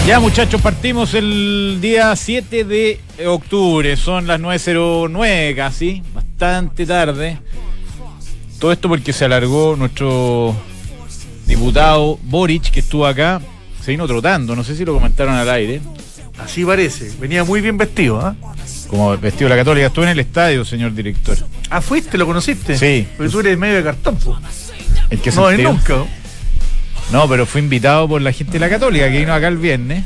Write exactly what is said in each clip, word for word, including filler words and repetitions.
Ya, muchachos, partimos el día siete de octubre, son las nueve cero nueve casi, bastante tarde. Todo esto porque se alargó nuestro diputado Boric, que estuvo acá, se vino trotando, no sé si lo comentaron al aire. Así parece, venía muy bien vestido, ¿ah? ¿eh? Como vestido de la Católica, estuve en el estadio, señor director. Ah, ¿fuiste? ¿Lo conociste? Sí. Pero tú eres medio de cartón, po. ¿En qué No, sentido? nunca. No, pero fui invitado por la gente de la Católica que vino acá el viernes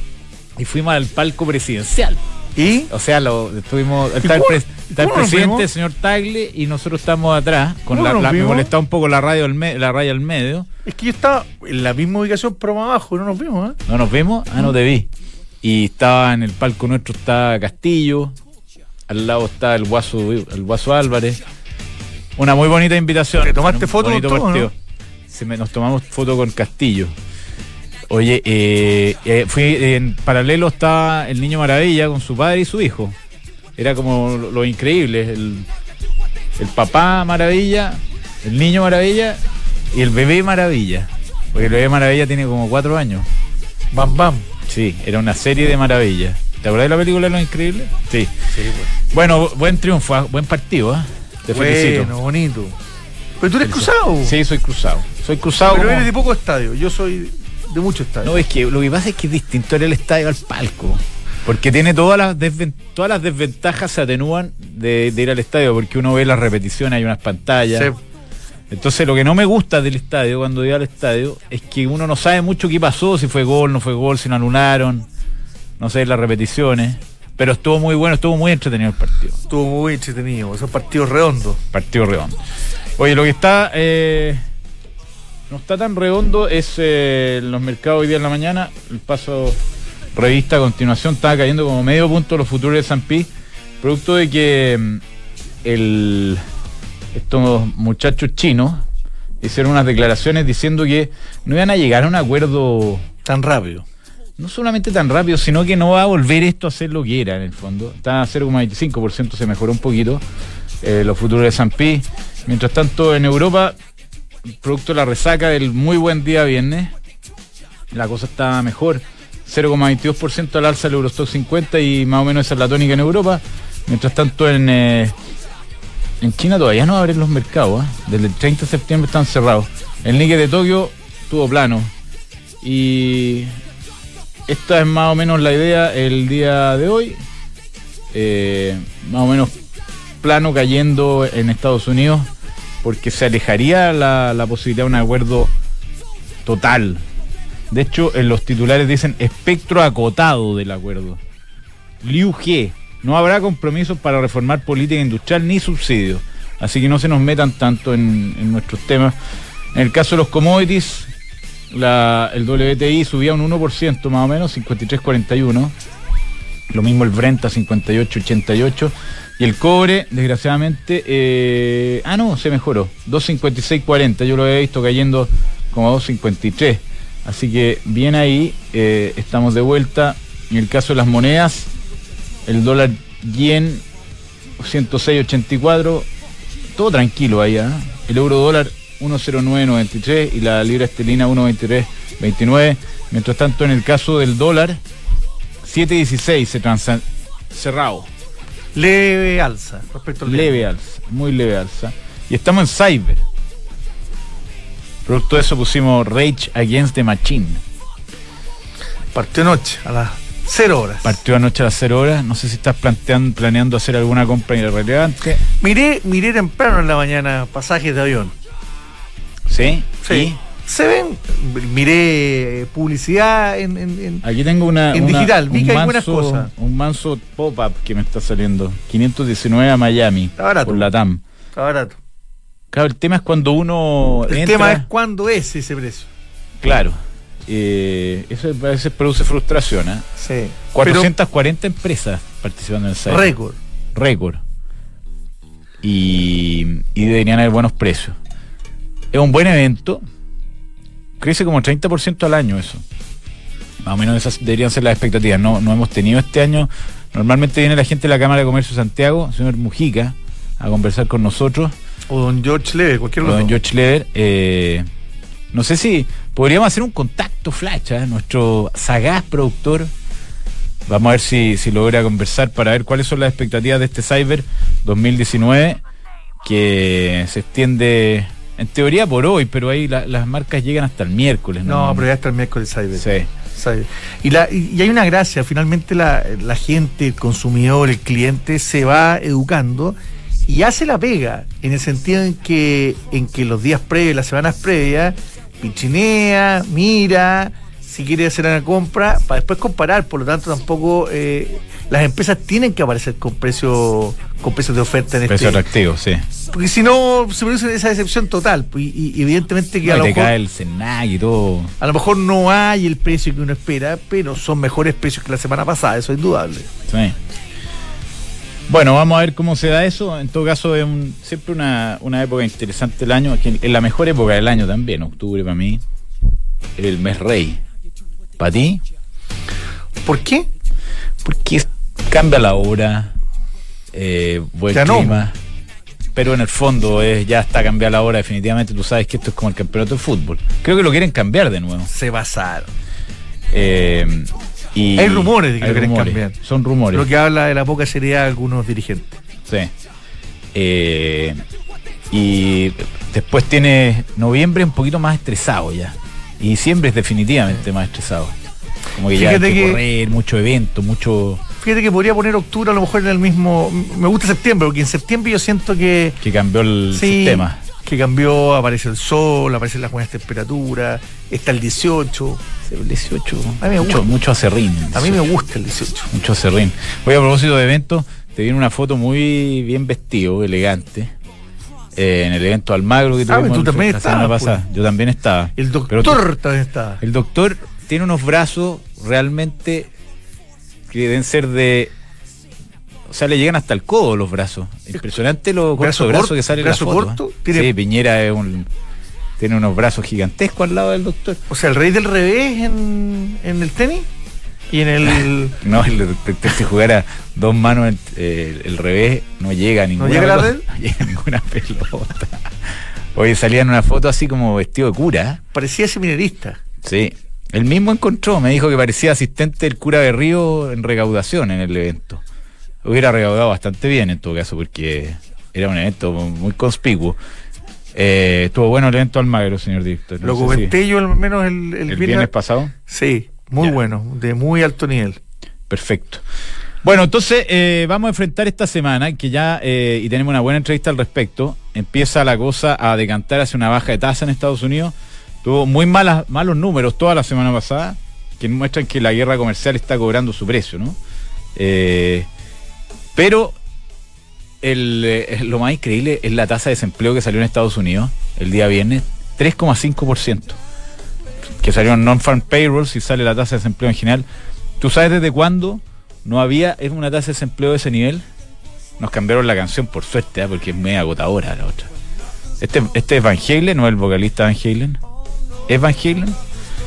y fuimos al palco presidencial. ¿Y? O sea, lo estuvimos. ¿Y Está el, cómo- pres- y está el cómo nos presidente, el vimos? señor Tagle, y nosotros estamos atrás. Con ¿Cómo la, nos la- me vimos? molestaba un poco la radio al me- la raya al medio. Es que yo estaba en la misma ubicación, pero más abajo, no nos vimos, ¿eh? ¿No nos vemos? Ah, no te vi. Y estaba en el palco nuestro, está Castillo. Al lado está el Guaso, el Guaso Álvarez. Una muy bonita invitación. ¿Te tomaste Un foto bonito con todo, partido. Se me, nos tomamos foto con Castillo. Oye, eh, eh, fui en paralelo estaba el Niño Maravilla con su padre y su hijo. Era como lo, lo increíble. El, el papá Maravilla, el Niño Maravilla y el bebé Maravilla. Porque el bebé Maravilla tiene como cuatro años. Bam, bam. Sí, era una serie de maravillas. ¿Te acuerdas de la película Los Increíbles? Sí. Sí, Bueno, buen triunfo, ¿eh? Buen partido, ¿eh? Te bueno, felicito. bonito. Pero tú eres Felicito. cruzado. Sí, soy cruzado. Soy cruzado. Pero como- eres de poco estadio. Yo soy de mucho estadio. No, es que lo que pasa es que es distinto era el estadio al palco. Porque tiene todas las desven- todas las desventajas se atenúan de, de ir al estadio, porque uno ve las repeticiones, hay unas pantallas. Sí. Entonces lo que no me gusta del estadio, cuando iba al estadio, es que uno no sabe mucho qué pasó, si fue gol, no fue gol, si no anularon, no sé, las repeticiones. Pero estuvo muy bueno, estuvo muy entretenido el partido. Estuvo muy entretenido. Esos partidos redondos. Partido redondo. Oye, lo que está eh, no está tan redondo es eh, en los mercados hoy día en la mañana. El Paso Revista a continuación estaba cayendo como medio punto los futuros de S and P, producto de que mm, el, estos muchachos chinos hicieron unas declaraciones diciendo que no iban a llegar a un acuerdo Tan rápido. no solamente tan rápido, sino que no va a volver esto a ser lo que era en el fondo. Está a cero coma veinticinco por ciento, se mejoró un poquito eh, los futuros de S and P. Mientras tanto, en Europa, producto de la resaca del muy buen día viernes, la cosa está mejor. cero coma veintidós por ciento al alza el Eurostock cincuenta y más o menos esa es la tónica en Europa. Mientras tanto, en, eh, en China todavía no abren los mercados. ¿eh? Desde el treinta de septiembre están cerrados. El Nikkei de Tokio estuvo plano. Y esta es más o menos la idea el día de hoy. Eh, más o menos plano cayendo en Estados Unidos, porque se alejaría la, la posibilidad de un acuerdo total. De hecho, en los titulares dicen espectro acotado del acuerdo. Liu He, no habrá compromisos para reformar política industrial ni subsidios. Así que no se nos metan tanto en, en nuestros temas. En el caso de los commodities, La, el W T I subía un uno por ciento más o menos, cincuenta y tres cuarenta y uno. Lo mismo el Brent a cincuenta y ocho ochenta y ocho. Y el cobre, desgraciadamente, eh, ah no, se mejoró, dos cincuenta y seis cuarenta. Yo lo había visto cayendo como a dos cincuenta y tres. Así que bien ahí, eh, estamos de vuelta. En el caso de las monedas, el dólar yen ciento seis ochenta y cuatro. Todo tranquilo ahí, ¿eh? El euro dólar uno cero nueve noventa y tres y la libra esterlina uno veintitrés veintinueve. Mientras tanto, en el caso del dólar, siete dieciséis se transa cerrado. Leve alza respecto al Leve día. alza, muy leve alza. Y estamos en Cyber. Producto de eso pusimos Rage Against the Machine. Partió anoche a las cero horas. Partió anoche a las cero horas. No sé si estás planteando, planeando hacer alguna compra irrelevante. Miré, miré temprano en la mañana pasajes de avión. ¿Sí? Sí. ¿Y? Se ven, miré publicidad en, en, en- Aquí tengo una. En una- digital, vi un que hay manso- buenas cosas. Un manso pop-up que me está saliendo. quinientos diecinueve a Miami. Está barato. Por la T A M. está barato. Claro, el tema es cuando uno. El entra- tema es cuándo es ese precio. Claro. Eh, eso a veces produce frustración. ¿eh? Sí. cuatrocientas cuarenta empresas participando en el Pero site. récord. Récord. Y, y deberían haber buenos precios. Es un buen evento. Crece como treinta por ciento al año eso. Más o menos esas deberían ser las expectativas. No, no hemos tenido este año. Normalmente viene la gente de la Cámara de Comercio de Santiago, señor Mujica, a conversar con nosotros. O don George Leve, cualquier O otro. don George Leder. Eh, no sé si podríamos hacer un contacto flash, ¿eh? Nuestro sagaz productor. Vamos a ver si, si logra conversar para ver cuáles son las expectativas de este Cyber dos mil diecinueve, que se extiende en teoría por hoy, pero ahí la, las marcas llegan hasta el miércoles. No, no pero ya hasta el miércoles Cyber. Sí. Cyber. Y, la, y hay una gracia, finalmente la, la gente, el consumidor, el cliente se va educando y hace la pega, en el sentido en que, en que los días previos, las semanas previas, pichinea, mira, si quiere hacer una compra, para después comparar. Por lo tanto, tampoco eh, las empresas tienen que aparecer con precios con precios de oferta en precio este. atractivo, sí. Porque si no, se produce esa decepción total. Y, y evidentemente que no, a lo te mejor cae el Senac y todo. A lo mejor no hay el precio que uno espera, pero son mejores precios que la semana pasada, eso es indudable. Sí. Bueno, vamos a ver cómo se da eso. En todo caso, es un, siempre una, una época interesante del año. Es la mejor época del año también. Octubre para mí, el mes rey. ¿Para ti? ¿Por qué? Porque cambia la hora, eh, buen ya clima, no. Pero en el fondo es, ya está cambiada la hora definitivamente. Tú sabes que esto es como el campeonato de fútbol. Creo que lo quieren cambiar de nuevo. Se basaron. Eh, y hay rumores de que hay lo quieren rumores, cambiar. Son rumores. Lo que habla de la poca seriedad de algunos dirigentes. Sí. Eh, y después tiene noviembre un poquito más estresado ya. Y diciembre es definitivamente más estresado. Como que Fíjate ya hay que que, correr, mucho evento, mucho... Fíjate que podría poner octubre a lo mejor en el mismo... Me gusta septiembre, porque en septiembre yo siento que... Que cambió el sí, sistema. Que cambió, aparece el sol, aparecen las buenas temperaturas, está el dieciocho. El dieciocho. A mí me mucho, gusta. mucho acerrín. A mí me gusta el dieciocho. Mucho acerrín. Oye, a propósito de eventos, te viene una foto muy bien vestido, elegante. Eh, en el evento Almagro que tuvimos ah, tú también la semana estabas, pasada. Pues. Yo también estaba. El doctor tú, también estaba. El doctor tiene unos brazos realmente que deben ser de... O sea, le llegan hasta el codo los brazos. Impresionante lo corto brazo que sale en la foto. Corto, ¿eh? ¿Tiene... Sí, Piñera es un, tiene unos brazos gigantescos al lado del doctor. O sea, el rey del revés en, en el tenis y en el... No, el doctor si jugara dos manos en, eh, el revés no llega a ninguna ¿No llega pelota, la red? No llega a ninguna pelota. Oye, salía en una foto así como vestido de cura. Parecía seminarista. Sí. Él mismo encontró, me dijo que parecía asistente del cura de Río en recaudación en el evento. Hubiera recaudado bastante bien en todo caso, porque era un evento muy conspicuo. Eh, estuvo bueno el evento Almagro, señor director. No Lo comenté si... yo al menos el, el, el viernes, viernes pasado. Sí, muy ya. Bueno, de muy alto nivel. Perfecto. Bueno, entonces eh, vamos a enfrentar esta semana, que ya, eh, y tenemos una buena entrevista al respecto, empieza la cosa a decantar hacia una baja de tasa en Estados Unidos. Tuvo muy malas, malos números toda la semana pasada, que muestran que la guerra comercial está cobrando su precio, ¿no? Eh... Pero el, eh, lo más increíble es la tasa de desempleo que salió en Estados Unidos el día viernes, tres coma cinco por ciento. Que salió en non-farm payrolls y sale la tasa de desempleo en general. ¿Tú sabes desde cuándo no había una tasa de desempleo de ese nivel? Nos cambiaron la canción por suerte, ¿eh? Porque es muy agotadora la otra. Este, este es Van Halen, no el vocalista Van Halen. ¿Es Van Halen?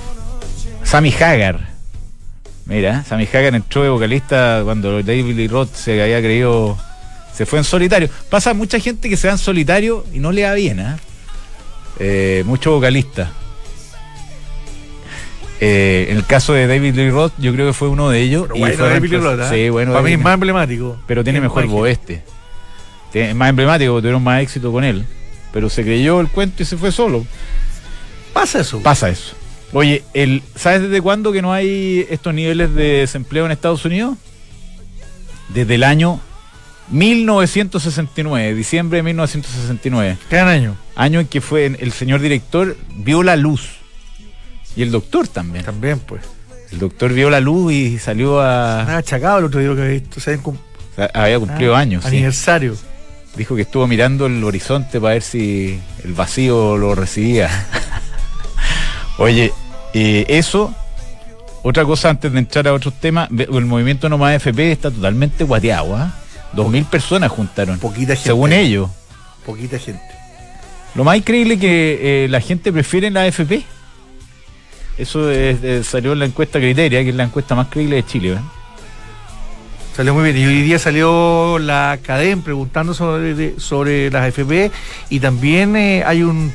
Sammy Hagar. Mira, Sammy Hagar entró de vocalista cuando David Lee Roth se había creído, se fue en solitario. Pasa mucha gente que se va en solitario y no le va bien, ¿eh? Eh, mucho vocalista. Eh, en el caso de David Lee Roth, yo creo que fue uno de ellos. Pero y bueno, fue David Lee Roth, ¿eh? Sí, bueno. Para mí es más emblemático. Pero tiene mejor voz este. Es más emblemático porque tuvieron más éxito con él. Pero se creyó el cuento y se fue solo. Pasa eso. Pasa eso. Oye, el, ¿sabes desde cuándo que no hay estos niveles de desempleo en Estados Unidos? Desde el año mil novecientos sesenta y nueve, diciembre de mil novecientos sesenta y nueve. ¿Qué año? Año en que fue el señor director vio la luz. Y el doctor también. También, pues. El doctor vio la luz y salió a... Nada, achacado el otro día que había visto. O sea, cum... o sea, había cumplido ah, años. Aniversario. Sí. Dijo que estuvo mirando el horizonte para ver si el vacío lo recibía. Oye, eh, eso, otra cosa antes de entrar a otros temas, el movimiento No Más F P está totalmente guateado, ¿eh? Dos mil personas juntaron. Poquita gente. Según ellos. Poquita gente. Lo más increíble es que eh, la gente prefiere la A F P. Eso es, eh, salió en la encuesta Criteria, que es la encuesta más creíble de Chile, ¿eh? Salió muy bien. Y hoy día salió la Cadem preguntando sobre, sobre las A F P y también eh, hay un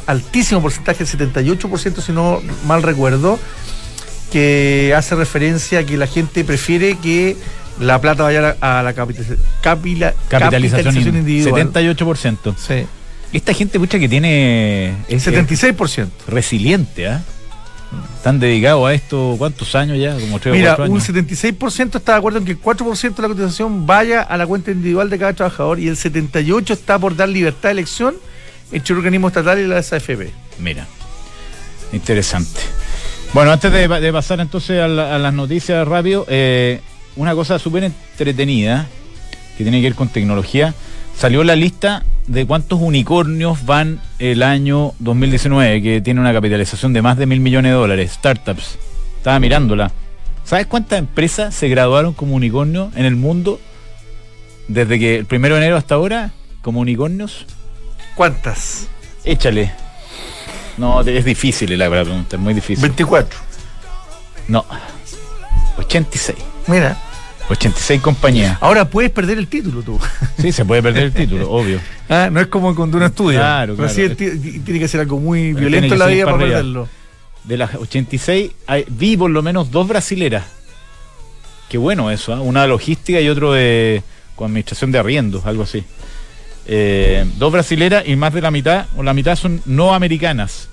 altísimo porcentaje, el setenta y ocho por ciento si no mal recuerdo, que hace referencia a que la gente prefiere que la plata vaya a la, a la capitalización, capila, capitalización, capitalización individual. setenta y ocho por ciento. Sí. Esta gente mucha que tiene... Es, setenta y seis por ciento. Resiliente, ¿ah? ¿eh? Están dedicados a esto, ¿cuántos años ya? Como tres Mira, o cuatro años. un setenta y seis por ciento está de acuerdo en que el cuatro por ciento de la cotización vaya a la cuenta individual de cada trabajador y el setenta y ocho por ciento está por dar libertad de elección entre el organismo estatal y la A F P. Mira, interesante. Bueno, antes de, de pasar entonces a, la, a las noticias rápido, eh, una cosa súper entretenida que tiene que ver con tecnología. Salió la lista de cuántos unicornios van el año dos mil diecinueve, que tiene una capitalización de más de mil millones de dólares. Startups. Estaba mirándola. ¿Sabes cuántas empresas se graduaron como unicornio en el mundo desde que el primero de enero hasta ahora como unicornios? ¿Cuántas? Échale. No, es difícil la pregunta, es muy difícil. veinticuatro. No. ochenta y seis. Mira. ochenta y seis compañías. Ahora puedes perder el título tú. Sí, se puede perder el título, obvio. Ah, no es como cuando uno estudia. Claro, claro. Pero sí, tiene que ser algo muy Pero violento en la vida para, para perderlo. De las ochenta y seis, hay, vi por lo menos dos brasileras. Qué bueno eso, ¿eh? Una de logística y otro de con administración de arriendos, algo así. Eh, dos brasileras y más de la mitad, o la mitad son no americanas.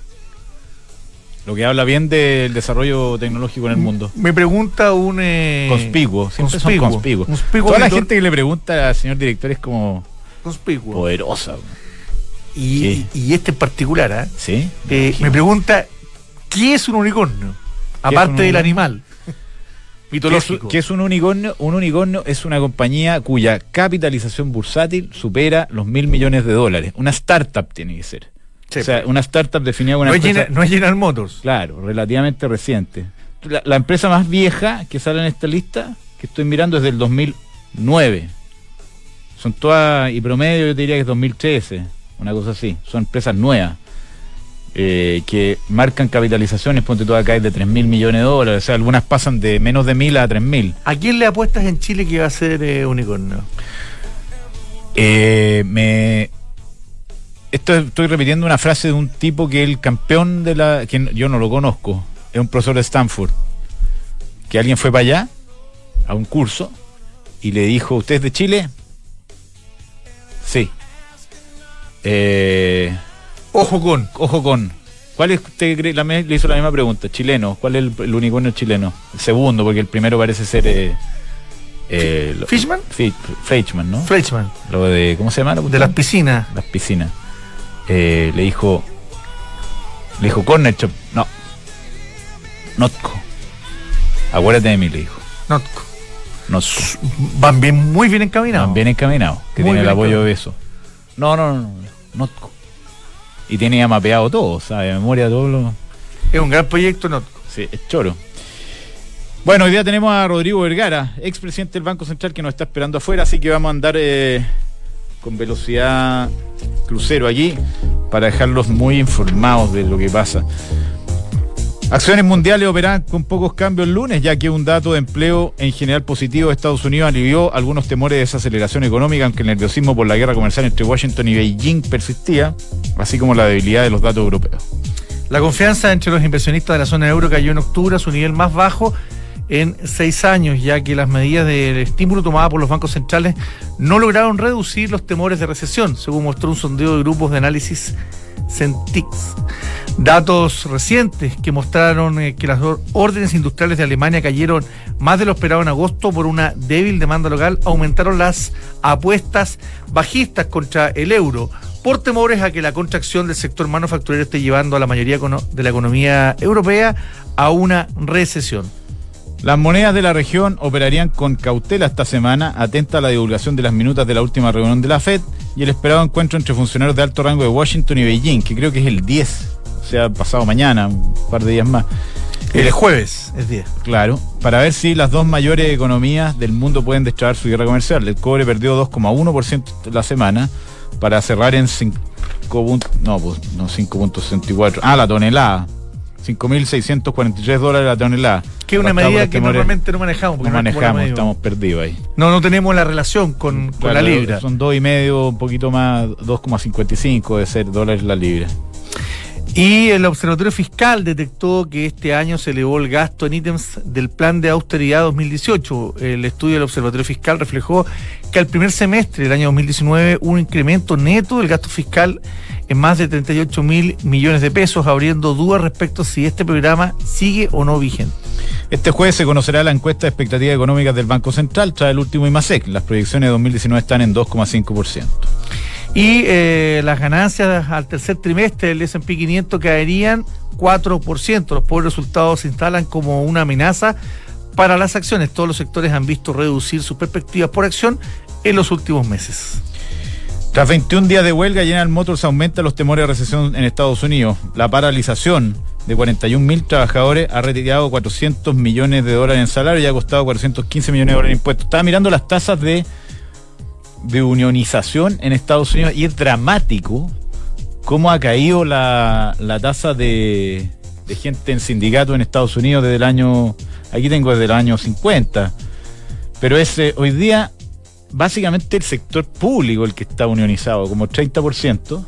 Lo que habla bien del desarrollo tecnológico en el mundo. Me pregunta un... Eh, conspicuo, siempre conspicuo. Son conspiguos. Conspicuo Toda mentor. La gente que le pregunta al señor director es como... Conspicuo. Poderosa. Y, sí. y este en particular, ¿eh? Sí. Eh, me pregunta, ¿qué es un unicornio? Aparte un del animal. Mitológico. ¿Qué es un unicornio? Un unicornio es una compañía cuya capitalización bursátil supera los mil millones de dólares. Una startup tiene que ser. Sí, o sea, una startup definida como una no empresa... Es General, no es General Motors. Claro, relativamente reciente. La, la empresa más vieja que sale en esta lista, que estoy mirando, es del dos mil nueve. Son todas, y promedio yo te diría que es dos mil trece, una cosa así. Son empresas nuevas, eh, que marcan capitalizaciones, ponte tú acá, es de tres mil millones de dólares. O sea, algunas pasan de menos de mil a tres mil. ¿A quién le apuestas en Chile que va a ser eh, unicornio? Eh, me... Esto estoy repitiendo una frase de un tipo que es el campeón de la... que yo no lo conozco, es un profesor de Stanford, que alguien fue para allá a un curso y le dijo, ¿usted es de Chile? Sí. Eh, ojo con. Ojo con. ¿Cuál es usted cree? La, le hizo la misma pregunta. Chileno. ¿Cuál es el, el unicornio chileno? El segundo, porque el primero parece ser... Eh, eh, lo, ¿Fishman? Fleischmann, ¿no? Fleischmann. Lo de... ¿Cómo se llama? De las piscinas. Las piscinas. Eh, le dijo le dijo Corner Shop, no, Notco, acuérdate de mí, le dijo Notco. Notco. Van bien, muy bien encaminados. Van bien encaminados, que muy tiene el apoyo de eso. No, no, no, no, Notco. Y tiene ya mapeado todo, ¿sabes? De memoria todo lo... Es un gran proyecto, Notco. Sí, es choro. Bueno, hoy día tenemos a Rodrigo Vergara, expresidente del Banco Central, que nos está esperando afuera, así que vamos a andar eh, con velocidad crucero allí para dejarlos muy informados de lo que pasa. Acciones mundiales operan con pocos cambios el lunes, ya que un dato de empleo en general positivo de Estados Unidos alivió algunos temores de desaceleración económica, aunque el nerviosismo por la guerra comercial entre Washington y Beijing persistía, así como la debilidad de los datos europeos. La confianza entre los inversionistas de la zona euro cayó en octubre a su nivel más bajo en seis años, ya que las medidas de estímulo tomadas por los bancos centrales no lograron reducir los temores de recesión, según mostró un sondeo de grupos de análisis Centix. Datos recientes que mostraron eh, que las órdenes industriales de Alemania cayeron más de lo esperado en agosto por una débil demanda local, aumentaron las apuestas bajistas contra el euro, por temores a que la contracción del sector manufacturero esté llevando a la mayoría de la economía europea a una recesión. Las monedas de la región operarían con cautela esta semana, atenta a la divulgación de las minutas de la última reunión de la Fed y el esperado encuentro entre funcionarios de alto rango de Washington y Beijing, que creo que es el diez, o sea, pasado mañana, un par de días más. El jueves es diez. Claro, para ver si las dos mayores economías del mundo pueden destrabar su guerra comercial. El cobre perdió dos coma uno por ciento la semana para cerrar en cinco, no, pues, no cinco punto sesenta y cuatro. Ah, la tonelada. cinco mil seiscientos cuarenta y tres dólares la tonelada. Que es una medida que normalmente no manejamos. No manejamos, estamos perdidos ahí. No, no tenemos la relación con, con claro, la libra. Son dos y medio, un poquito más, dos coma cincuenta y cinco de ser dólares la libra. Y el Observatorio Fiscal detectó que este año se elevó el gasto en ítems del Plan de Austeridad dos mil dieciocho. El estudio del Observatorio Fiscal reflejó que al primer semestre del año dos mil diecinueve hubo un incremento neto del gasto fiscal en más de treinta y ocho mil millones de pesos, abriendo dudas respecto a si este programa sigue o no vigente. Este jueves se conocerá la encuesta de expectativas económicas del Banco Central tras el último IMASEC. Las proyecciones de dos mil diecinueve están en dos coma cinco por ciento. Y eh, las ganancias al tercer trimestre del ese and pe quinientos caerían cuatro por ciento. Los pobres resultados se instalan como una amenaza para las acciones. Todos los sectores han visto reducir sus perspectivas por acción en los últimos meses. Tras veintiún días de huelga, General Motors aumenta los temores de recesión en Estados Unidos. La paralización de cuarenta y un mil trabajadores ha retirado cuatrocientos millones de dólares en salario y ha costado cuatrocientos quince millones de dólares en impuestos. Estaba mirando las tasas de de unionización en Estados Unidos y es dramático cómo ha caído la, la tasa de, de gente en sindicato en Estados Unidos desde el año, aquí tengo desde el año cincuenta, pero es eh, hoy día básicamente el sector público el que está unionizado, como treinta por ciento,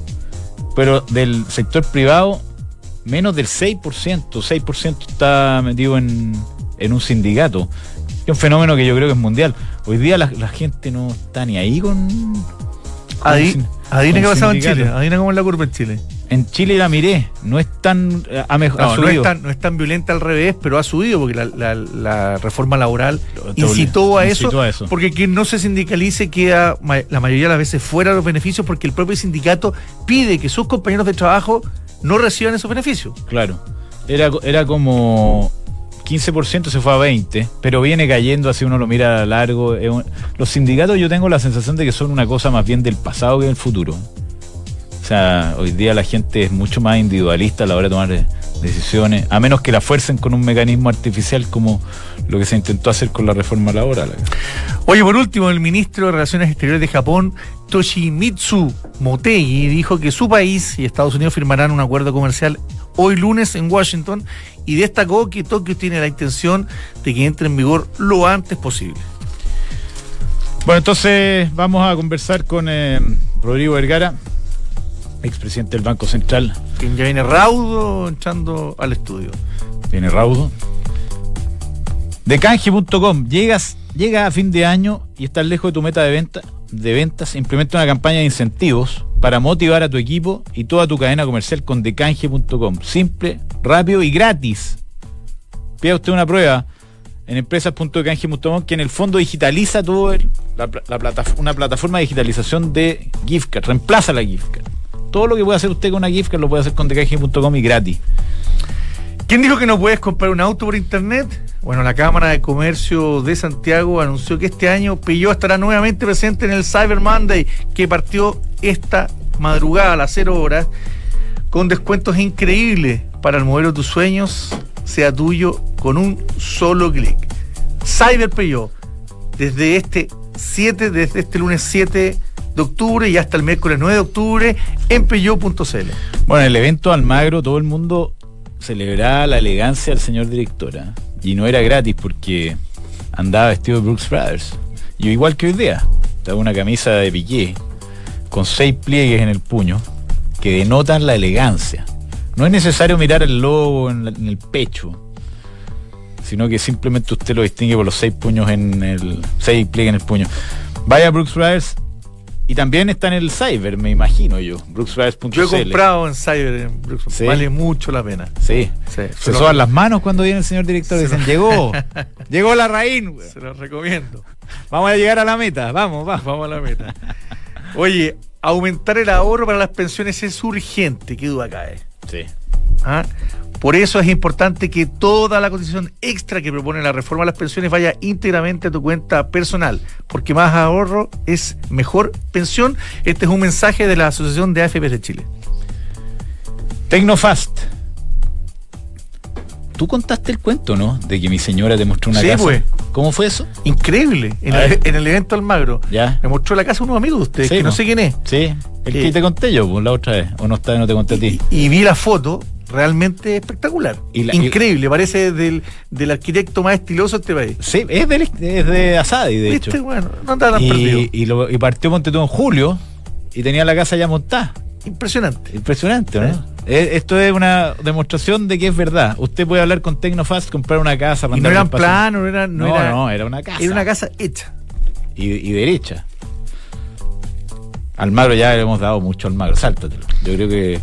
pero del sector privado menos del seis por ciento, seis por ciento está metido en, en un sindicato. Es un fenómeno que yo creo que es mundial. Hoy día la, la gente no está ni ahí con... Adivina qué pasaba en Chile, adivina cómo es la curva en Chile. En Chile la miré, no es tan... Ha, no, ha no, es tan no es tan violenta al revés, pero ha subido porque la, la, la reforma laboral incitó a, incitó eso, a eso, porque quien no se sindicalice queda la mayoría de las veces fuera de los beneficios porque el propio sindicato pide que sus compañeros de trabajo no reciban esos beneficios. Claro, era, era como... quince por ciento se fue a veinte, pero viene cayendo así uno lo mira a largo. Los sindicatos yo tengo la sensación de que son una cosa más bien del pasado que del futuro. O sea, hoy día la gente es mucho más individualista a la hora de tomar decisiones, a menos que la fuercen con un mecanismo artificial como lo que se intentó hacer con la reforma laboral. Oye, por último, el ministro de Relaciones Exteriores de Japón, Toshimitsu Motegi, dijo que su país y Estados Unidos firmarán un acuerdo comercial hoy lunes en Washington y destacó que Tokio tiene la intención de que entre en vigor lo antes posible. Bueno, entonces vamos a conversar con eh, Rodrigo Vergara, expresidente del Banco Central. Quien ya viene raudo entrando al estudio. Viene raudo. De canje punto com, llegas, llega a fin de año y estás lejos de tu meta de venta, de ventas, implementa una campaña de incentivos para motivar a tu equipo y toda tu cadena comercial con de canje punto com. Simple, rápido y gratis. Pida usted una prueba en empresas punto de canje punto com, que en el fondo digitaliza todo el, la, la plata, una plataforma de digitalización de gift card, reemplaza la gift card. Todo lo que puede hacer usted con una gift card lo puede hacer con de canje punto com y gratis. ¿Quién dijo que no puedes comprar un auto por internet? Bueno, la Cámara de Comercio de Santiago anunció que este año Peugeot estará nuevamente presente en el Cyber Monday, que partió esta madrugada a las cero horas, con descuentos increíbles para el modelo de tus sueños, sea tuyo con un solo clic. Cyber Peugeot, desde este siete, desde este lunes siete de octubre y hasta el miércoles nueve de octubre en peugeot punto c l. Bueno, en el evento Almagro todo el mundo celebraba la elegancia del señor director, ¿eh? Y no era gratis porque andaba vestido de Brooks Brothers. Yo igual que hoy día, estaba una camisa de piqué con seis pliegues en el puño que denotan la elegancia. No es necesario mirar el logo en, la, en el pecho, sino que simplemente usted lo distingue por los seis puños en el seis pliegues en el puño. Vaya a Brooks Brothers. Y también está en el Cyber, me imagino yo, brooks brothers punto c l. Yo he comprado en Cyber, en Brooks, ¿sí? Vale mucho la pena. Sí, sí. Se soban las manos cuando viene el señor director y dicen, lo... llegó, llegó la raíz. Se lo recomiendo. Vamos a llegar a la meta, vamos, vamos. Vamos a la meta. Oye, aumentar el ahorro para las pensiones es urgente, qué duda cae. Sí. ¿Ah? Por eso es importante que toda la cotización extra que propone la reforma de las pensiones vaya íntegramente a tu cuenta personal, porque más ahorro es mejor pensión. Este es un mensaje de la Asociación de A F P de Chile. Tecnofast. Tú contaste el cuento, ¿no? De que mi señora te mostró una sí, casa. Pues. ¿Cómo fue eso? Increíble. En, el, en el evento Almagro. Ya. Me mostró la casa de unos amigos de ustedes, sí, que no, no sé quién es. Sí. El eh, que te conté yo, pues, la otra vez. O no, está, no te conté a ti. Y, y vi la foto. Realmente espectacular. Y la, increíble. Y... parece del, del arquitecto más estiloso de este país. Sí, es de, es de Asadi, de ¿Viste? hecho. Bueno, no está tan y, perdido. Y, lo, y partió Montetú en julio y tenía la casa ya montada. Impresionante. Impresionante, ¿no? Sí. Esto es una demostración de que es verdad. Usted puede hablar con Tecnofast, comprar una casa, y no eran planos, no era, no, no, era, no, era una casa. Era una casa hecha. Y, y derecha. Almagro ya le hemos dado mucho al Almagro. Sáltatelo. Yo creo que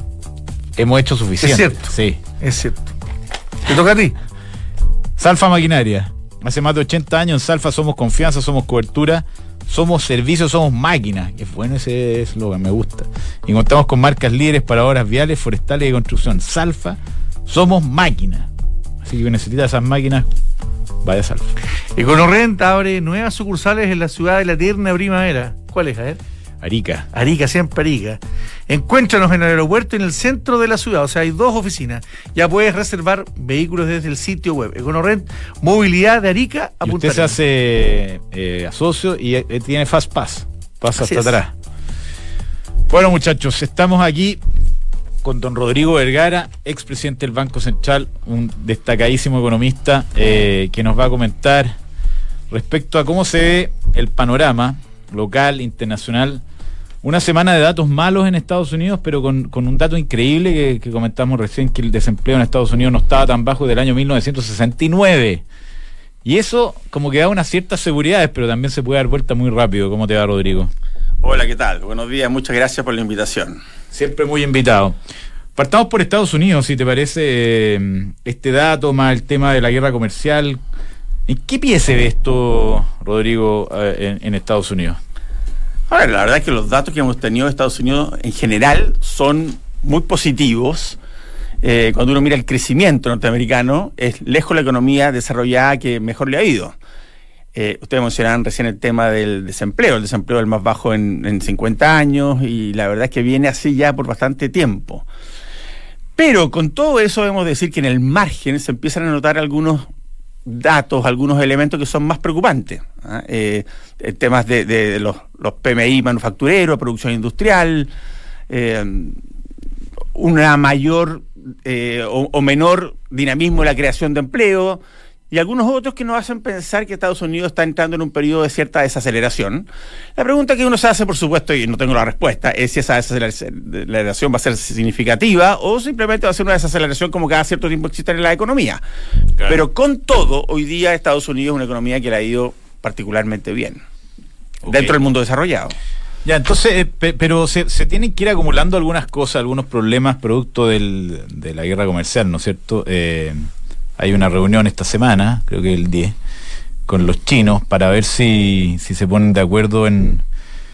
hemos hecho suficiente. Es cierto. Sí. Es cierto. ¿Te toca a ti? Salfa Maquinaria. Hace más de ochenta años en Salfa somos confianza, somos cobertura, somos servicios, somos máquinas. Qué bueno ese eslogan, me gusta. Y contamos con marcas líderes para obras viales, forestales y construcción. Salfa, somos máquinas. Así que necesita esas máquinas, vaya a Salfa. Econorrent abre nuevas sucursales en la ciudad de la eterna primavera. ¿Cuál es, a ver? Arica. Arica, siempre Arica. Encuéntranos en el aeropuerto en el centro de la ciudad, o sea, hay dos oficinas. Ya puedes reservar vehículos desde el sitio web. Econorrent, movilidad de Arica a y Punta usted se hace eh, asocio y eh, tiene Fast Pass. Pasa hasta es. atrás. Bueno, muchachos, estamos aquí con don Rodrigo Vergara, expresidente del Banco Central, un destacadísimo economista eh, que nos va a comentar respecto a cómo se ve el panorama local, internacional. Una semana de datos malos en Estados Unidos, pero con, con un dato increíble que, que comentamos recién, que el desempleo en Estados Unidos no estaba tan bajo del año mil novecientos sesenta y nueve. Y eso como que da unas ciertas seguridades, pero también se puede dar vuelta muy rápido. ¿Cómo te va, Rodrigo? Hola, ¿qué tal? Buenos días, muchas gracias por la invitación. Siempre muy invitado. Partamos por Estados Unidos, si te parece, eh, este dato más el tema de la guerra comercial. ¿En qué pie se ve esto, Rodrigo, eh, en, en Estados Unidos? A ver, la verdad es que los datos que hemos tenido de Estados Unidos en general son muy positivos. Eh, cuando uno mira el crecimiento norteamericano, es lejos la economía desarrollada que mejor le ha ido. Eh, ustedes mencionaban recién el tema del desempleo. El desempleo es el más bajo en, en cincuenta años y la verdad es que viene así ya por bastante tiempo. Pero con todo eso debemos decir que en el margen se empiezan a notar algunos datos, algunos elementos que son más preocupantes. ¿eh? Eh, temas de, de los, los P M I manufactureros, producción industrial, eh, una mayor eh, o, o menor dinamismo en la creación de empleo, y algunos otros que nos hacen pensar que Estados Unidos está entrando en un periodo de cierta desaceleración. La pregunta que uno se hace, por supuesto, y no tengo la respuesta, es si esa desaceleración va a ser significativa o simplemente va a ser una desaceleración como cada cierto tiempo existe en la economía. Claro. Pero con todo, hoy día Estados Unidos es una economía que le ha ido particularmente bien, okay, dentro del mundo desarrollado. Ya, entonces, eh, pe pero se, se tienen que ir acumulando algunas cosas, algunos problemas producto del, de la guerra comercial, ¿no es cierto? Eh... Hay una reunión esta semana, creo que el diez, con los chinos para ver si, si se ponen de acuerdo en,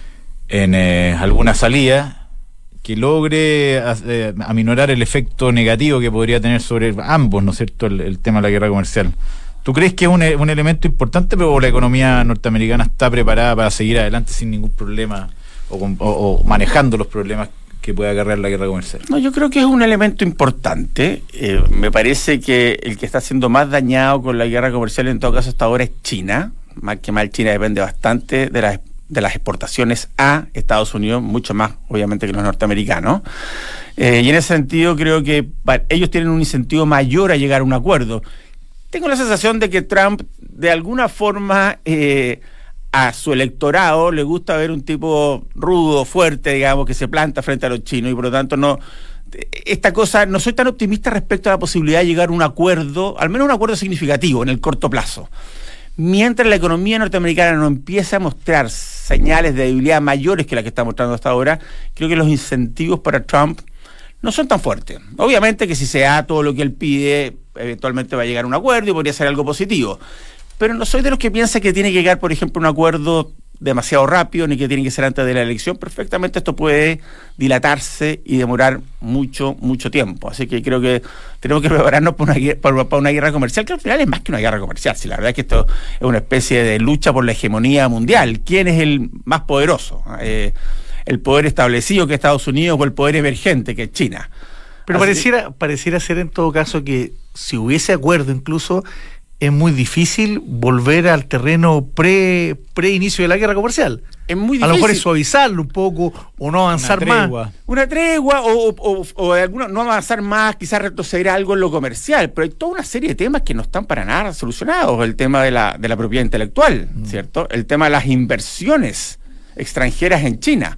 en eh, alguna salida que logre eh, aminorar el efecto negativo que podría tener sobre ambos, ¿no es cierto?, el, el tema de la guerra comercial. ¿Tú crees que es un, un elemento importante, pero la economía norteamericana está preparada para seguir adelante sin ningún problema o, con, o, o manejando los problemas que puede acarrear la guerra comercial? No, yo creo que es un elemento importante. Eh, me parece que el que está siendo más dañado con la guerra comercial en todo caso hasta ahora es China. Más que mal, China depende bastante de las, de las exportaciones a Estados Unidos, mucho más obviamente que los norteamericanos. Eh, y en ese sentido creo que ellos tienen un incentivo mayor a llegar a un acuerdo. Tengo la sensación de que Trump de alguna forma... Eh, a su electorado le gusta ver un tipo rudo, fuerte, digamos, que se planta frente a los chinos, y por lo tanto no, esta cosa, no soy tan optimista respecto a la posibilidad de llegar a un acuerdo, al menos un acuerdo significativo en el corto plazo. Mientras la economía norteamericana no empiece a mostrar señales de debilidad mayores que las que está mostrando hasta ahora, creo que los incentivos para Trump no son tan fuertes. Obviamente que si se da todo lo que él pide, eventualmente va a llegar a un acuerdo y podría ser algo positivo. Pero no soy de los que piensa que tiene que llegar, por ejemplo, a un acuerdo demasiado rápido, ni que tiene que ser antes de la elección. Perfectamente esto puede dilatarse y demorar mucho, mucho tiempo. Así que creo que tenemos que prepararnos para una, para, para una guerra comercial, que al final es más que una guerra comercial. Si la verdad es que esto es una especie de lucha por la hegemonía mundial. ¿Quién es el más poderoso? Eh, ¿el poder establecido, que es Estados Unidos, o el poder emergente, que es China? Pero pareciera, pareciera ser en todo caso que si hubiese acuerdo incluso... es muy difícil volver al terreno pre pre-inicio de la guerra comercial. Es muy difícil. A lo mejor es suavizarlo un poco o no avanzar una más. Una tregua o, o, o de alguna, no avanzar más, quizás retroceder algo en lo comercial, pero hay toda una serie de temas que no están para nada solucionados. El tema de la, de la propiedad intelectual, mm. ¿cierto? El tema de las inversiones extranjeras en China.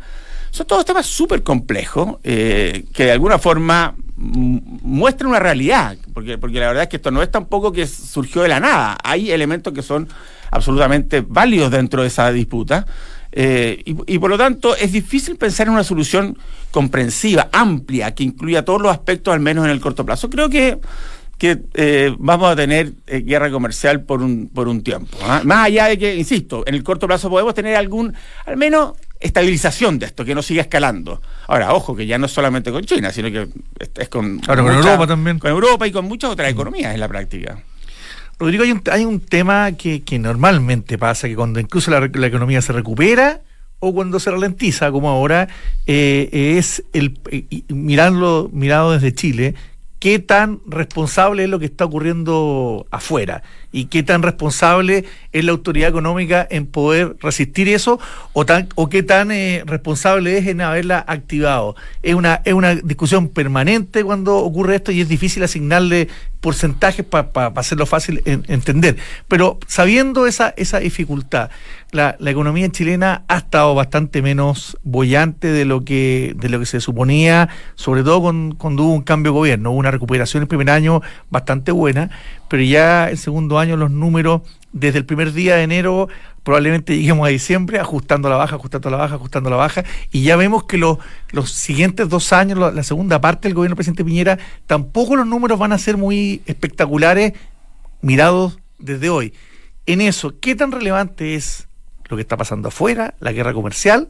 Son todos temas súper complejos eh, que de alguna forma m- muestran una realidad, porque, porque la verdad es que esto no es tampoco que surgió de la nada. Hay elementos que son absolutamente válidos dentro de esa disputa. Eh, y, y por lo tanto es difícil pensar en una solución comprensiva, amplia, que incluya todos los aspectos, al menos en el corto plazo. Creo que, que eh, vamos a tener eh, guerra comercial por un, por un tiempo, ¿eh? Más allá de que, insisto, en el corto plazo podemos tener algún, al menos, estabilización de esto, que no siga escalando. Ahora, ojo, que ya no es solamente con China, sino que es, es con, Ahora, con mucha, Europa también. Con Europa y con muchas otras economías en la práctica. Rodrigo, hay un, hay un tema que, que normalmente pasa, que cuando incluso la, la economía se recupera o cuando se ralentiza, como ahora, eh, es el eh, mirarlo, mirado desde Chile, qué tan responsable es lo que está ocurriendo afuera y qué tan responsable es la autoridad económica en poder resistir eso o tan o qué tan eh, responsable es en haberla activado. Es una es una discusión permanente cuando ocurre esto y es difícil asignarle porcentajes para pa, pa hacerlo fácil en, entender. Pero sabiendo esa esa dificultad, la, la economía chilena ha estado bastante menos boyante de lo que de lo que se suponía, sobre todo con, cuando hubo un cambio de gobierno. Hubo una recuperación el primer año bastante buena, pero ya el segundo año los números, desde el primer día de enero, probablemente lleguemos a diciembre, ajustando a la baja, ajustando a la baja, ajustando a la baja, y ya vemos que los, los siguientes dos años, la, la segunda parte del gobierno del presidente Piñera, tampoco los números van a ser muy espectaculares mirados desde hoy. En eso, ¿qué tan relevante es lo que está pasando afuera, la guerra comercial,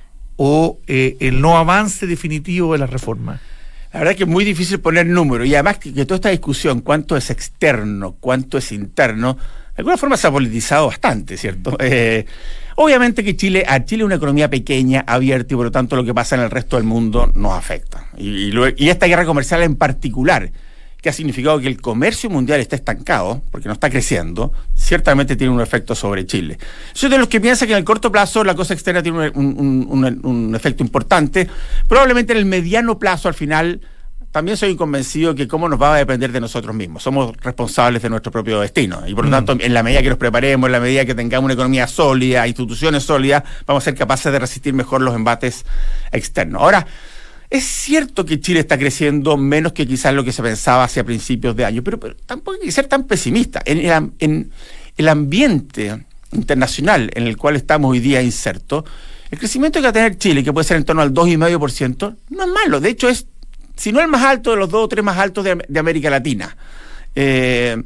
o eh, el no avance definitivo de las reformas? La verdad es que es muy difícil poner números, y además que, que toda esta discusión, cuánto es externo, cuánto es interno, de alguna forma se ha politizado bastante, ¿cierto? Eh, obviamente que Chile, a Chile es una economía pequeña, abierta, y por lo tanto lo que pasa en el resto del mundo nos afecta. Y, y, lo, y esta guerra comercial en particular, que ha significado que el comercio mundial está estancado, porque no está creciendo, ciertamente tiene un efecto sobre Chile. Soy de los que piensan que en el corto plazo la cosa externa tiene un, un, un, un efecto importante. Probablemente en el mediano plazo, al final, también soy convencido que cómo nos va a depender de nosotros mismos. Somos responsables de nuestro propio destino. Y por lo mm. tanto, en la medida que nos preparemos, en la medida que tengamos una economía sólida, instituciones sólidas, vamos a ser capaces de resistir mejor los embates externos. Ahora, es cierto que Chile está creciendo menos que quizás lo que se pensaba hacia principios de año, pero, pero tampoco hay que ser tan pesimista. En el, en el ambiente internacional en el cual estamos hoy día insertos, el crecimiento que va a tener Chile, que puede ser en torno al dos coma cinco por ciento, no es malo. De hecho, es, si no el más alto, de los dos o tres más altos de, de América Latina. Eh,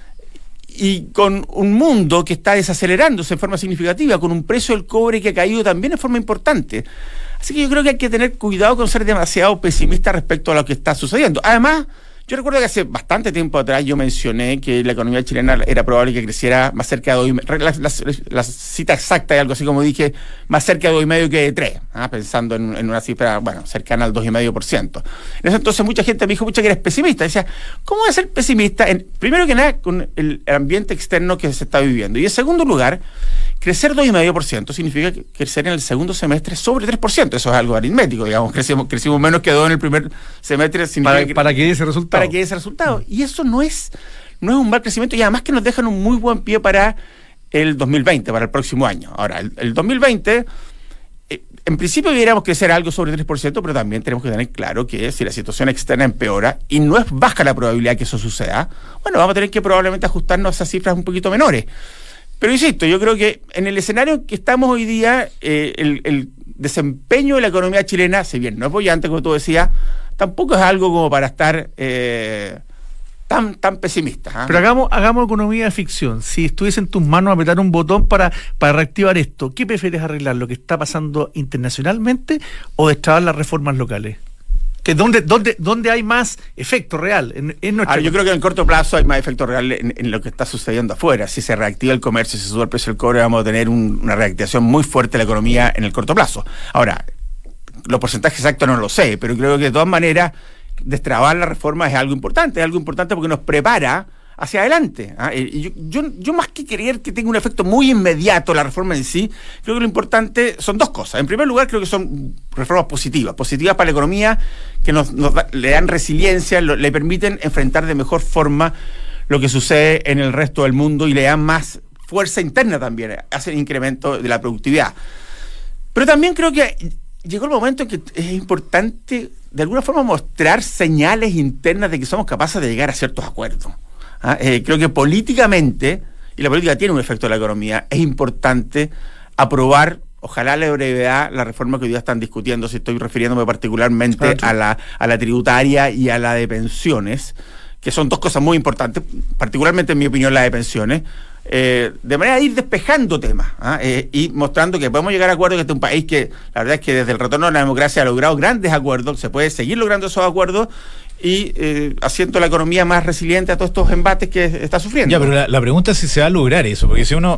y con un mundo que está desacelerándose en forma significativa, con un precio del cobre que ha caído también en forma importante. Así que yo creo que hay que tener cuidado con ser demasiado pesimista respecto a lo que está sucediendo. Además, yo recuerdo que hace bastante tiempo atrás yo mencioné que la economía chilena era probable que creciera más cerca de dos y medio. La, la, la cita exacta es algo así como dije, más cerca de dos y medio que de tres, ¿ah? Pensando en, en una cifra, bueno, cercana al dos y medio por ciento. En ese entonces mucha gente me dijo, mucha que eres pesimista. Decía, ¿cómo voy a ser pesimista? En, primero que nada, con el, el ambiente externo que se está viviendo. Y en segundo lugar, crecer dos coma cinco por ciento significa que crecer en el segundo semestre sobre tres por ciento. Eso es algo aritmético, digamos. Crecimos, crecimos menos que dos en el primer semestre. Para, que, para que ese resultado. Para que ese resultado. Y eso no es, no es un mal crecimiento, y además que nos dejan un muy buen pie para el dos mil veinte, para el próximo año. Ahora, el, el dos mil veinte, eh, en principio deberíamos crecer algo sobre tres por ciento, pero también tenemos que tener claro que si la situación externa empeora, y no es baja la probabilidad que eso suceda, bueno, vamos a tener que probablemente ajustarnos a esas cifras un poquito menores. Pero insisto, yo creo que en el escenario que estamos hoy día, eh, el, el desempeño de la economía chilena, si bien no es bollante, como tú decías, tampoco es algo como para estar eh, tan, tan pesimista. ¿eh? Pero hagamos, hagamos economía de ficción. Si estuviese en tus manos apretar un botón para, para reactivar esto, ¿qué prefieres arreglar? ¿Lo que está pasando internacionalmente o destrabar las reformas locales? Que ¿Dónde, dónde, dónde hay más efecto real? En, en nuestra... Ahora, yo creo que en el corto plazo hay más efecto real en, en lo que está sucediendo afuera. Si se reactiva el comercio, si se sube el precio del cobre, vamos a tener un, una reactivación muy fuerte de la economía en el corto plazo. Ahora, los porcentajes exactos no lo sé, pero creo que de todas maneras destrabar la reforma es algo importante, es algo importante porque nos prepara hacia adelante. ¿ah? Y yo, yo, yo más que querer que tenga un efecto muy inmediato la reforma en sí, creo que lo importante son dos cosas. En primer lugar, creo que son reformas positivas, positivas para la economía, que nos, nos da, le dan resiliencia, lo, le permiten enfrentar de mejor forma lo que sucede en el resto del mundo y le dan más fuerza interna también, hacen incremento de la productividad. Pero también creo que llegó el momento en que es importante, de alguna forma, mostrar señales internas de que somos capaces de llegar a ciertos acuerdos. ¿Ah? Eh, creo que políticamente, y la política tiene un efecto en la economía, es importante aprobar, ojalá a la brevedad, la reforma que hoy día están discutiendo, si estoy refiriéndome particularmente a la, a la tributaria y a la de pensiones, que son dos cosas muy importantes, particularmente en mi opinión la de pensiones, eh, de manera de ir despejando temas ¿ah? eh, y mostrando que podemos llegar a acuerdos, que este es un país que la verdad es que desde el retorno a la democracia ha logrado grandes acuerdos, se puede seguir logrando esos acuerdos y eh, haciendo la economía más resiliente a todos estos embates que está sufriendo. Ya, pero la, la pregunta es si se va a lograr eso, porque si uno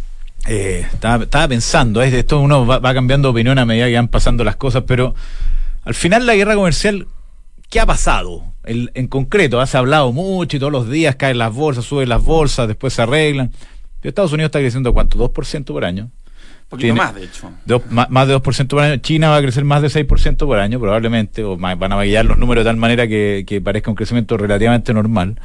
eh, estaba, estaba pensando, es de esto uno va, va cambiando de opinión a medida que van pasando las cosas, pero al final la guerra comercial, ¿qué ha pasado? El, en concreto, has hablado mucho y todos los días caen las bolsas, suben las bolsas, después se arreglan. Pero Estados Unidos está creciendo, ¿cuánto? ¿dos por ciento por año? Un poquito más, de hecho. Dos, más, más de dos por ciento por año. China va a crecer más de seis por ciento por año, probablemente, o más, van a maquillar los números de tal manera que, que parezca un crecimiento relativamente normal.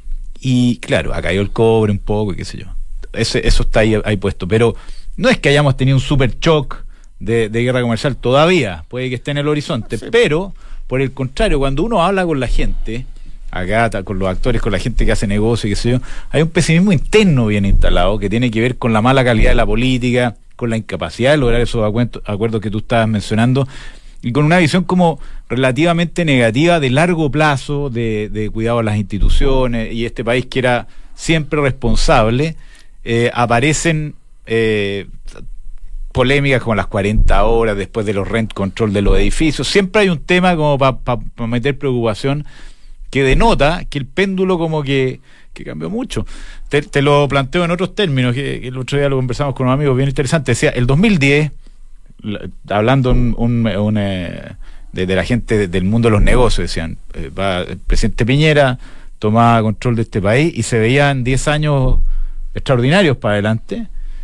Y claro, ha caído el cobre un poco, y qué sé yo. Ese, eso está ahí, ahí puesto. Pero no es que hayamos tenido un super shock de, de guerra comercial todavía, puede que esté en el horizonte, sí. Pero por el contrario, cuando uno habla con la gente, acá con los actores, con la gente que hace negocio y qué sé yo, hay un pesimismo interno bien instalado que tiene que ver con la mala calidad de la política, con la incapacidad de lograr esos acuerdos, acuerdos que tú estabas mencionando, y con una visión como relativamente negativa de largo plazo, de, de cuidado a las instituciones, y este país que era siempre responsable, eh, aparecen eh, polémicas como las cuarenta horas después de los rent control de los edificios. Siempre hay un tema como para pa, pa meter preocupación que denota que el péndulo como que, que cambió mucho. Te, te lo planteo en otros términos, que, que el otro día lo conversamos con unos amigos bien interesante. Decía, el dos mil diez, hablando un, un, un, eh, de, de la gente de, del mundo de los negocios, decían, eh, va, el presidente Piñera tomaba control de este país y se veían diez años extraordinarios para adelante.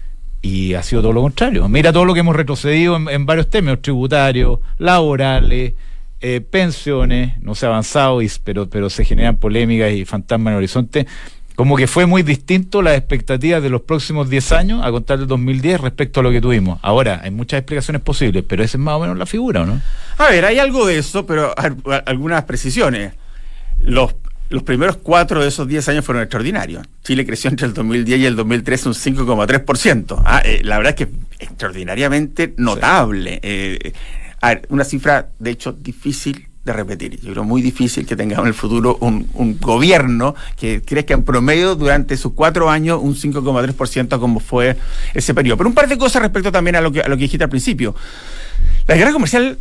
Y ha sido todo lo contrario. Mira todo lo que hemos retrocedido en, en varios términos, tributarios, laborales, eh, pensiones, no se ha avanzado, y, pero, pero se generan polémicas y fantasmas en el horizonte. Como que fue muy distinto las expectativas de los próximos diez años a contar del dos mil diez respecto a lo que tuvimos. Ahora, hay muchas explicaciones posibles, pero esa es más o menos la figura, ¿o no? A ver, hay algo de eso, pero hay algunas precisiones. Los Los primeros cuatro de esos diez años fueron extraordinarios. Chile creció entre el dos mil diez y el dos mil trece un cinco coma tres por ciento. Ah, eh, la verdad es que es extraordinariamente notable. Sí. Eh, a ver, una cifra, de hecho, difícil de repetir. Yo creo muy difícil que tengamos en el futuro un, un gobierno que crezca en promedio durante sus cuatro años un cinco coma tres por ciento como fue ese periodo. Pero un par de cosas respecto también a lo que, a lo que dijiste al principio. La guerra comercial,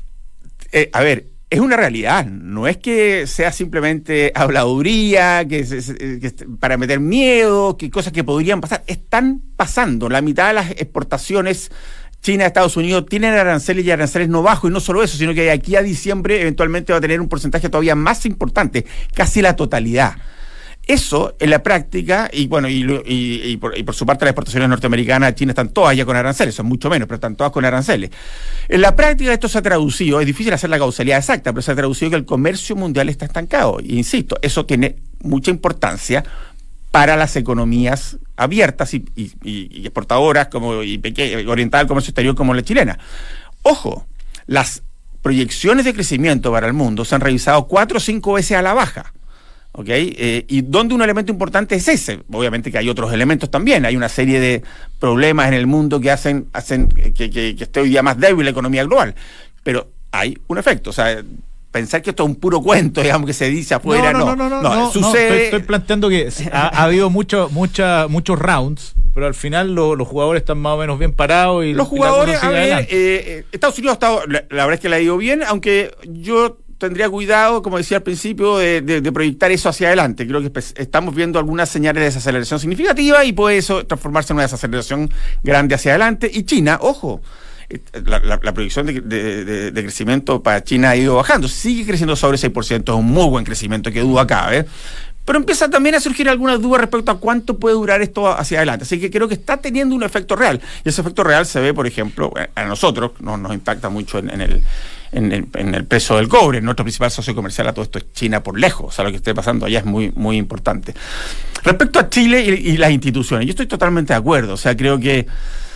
eh, a ver, es una realidad, no es que sea simplemente habladuría, que, que para meter miedo, que cosas que podrían pasar, están pasando. La mitad de las exportaciones China, Estados Unidos tienen aranceles y aranceles no bajos, y no solo eso, sino que de aquí a diciembre eventualmente va a tener un porcentaje todavía más importante, casi la totalidad. Eso, en la práctica, y bueno, y, y, y, por, y por su parte las exportaciones norteamericanas a China están todas ya con aranceles, son mucho menos, pero están todas con aranceles. En la práctica esto se ha traducido, es difícil hacer la causalidad exacta, pero se ha traducido que el comercio mundial está estancado. E insisto, eso tiene mucha importancia para las economías abiertas y, y, y exportadoras, como y peque, orientada al comercio exterior como la chilena. Ojo, las proyecciones de crecimiento para el mundo se han revisado cuatro o cinco veces a la baja. ¿Ok? Eh, y donde un elemento importante es ese. Obviamente que hay otros elementos también. Hay una serie de problemas en el mundo que hacen, hacen que, que, que esté hoy día más débil la economía global. Pero hay un efecto. O sea, pensar que esto es un puro cuento, digamos, que se dice afuera, no. No, no, no. no, no, no sucede. No, estoy, estoy planteando que ha, ha habido mucho, mucha, muchos rounds, pero al final lo, los jugadores están más o menos bien parados. Y los jugadores, a ver, eh, Estados Unidos ha estado, la, la verdad es que le ha ido bien, aunque yo tendría cuidado, como decía al principio, de, de, de proyectar eso hacia adelante. Creo que estamos viendo algunas señales de desaceleración significativa y puede eso transformarse en una desaceleración grande hacia adelante. Y China, ojo, la, la, la proyección de, de, de, de crecimiento para China ha ido bajando. Sigue creciendo sobre seis por ciento, es un muy buen crecimiento, que duda cabe. Pero empieza también a surgir algunas dudas respecto a cuánto puede durar esto hacia adelante. Así que creo que está teniendo un efecto real. Y ese efecto real se ve, por ejemplo, a nosotros, no, nos impacta mucho en, en el... En el, en el precio del cobre. Nuestro principal socio comercial a todo esto es China por lejos. O sea, lo que esté pasando allá es muy, muy importante. Respecto a Chile y, y las instituciones, yo estoy totalmente de acuerdo. O sea, creo que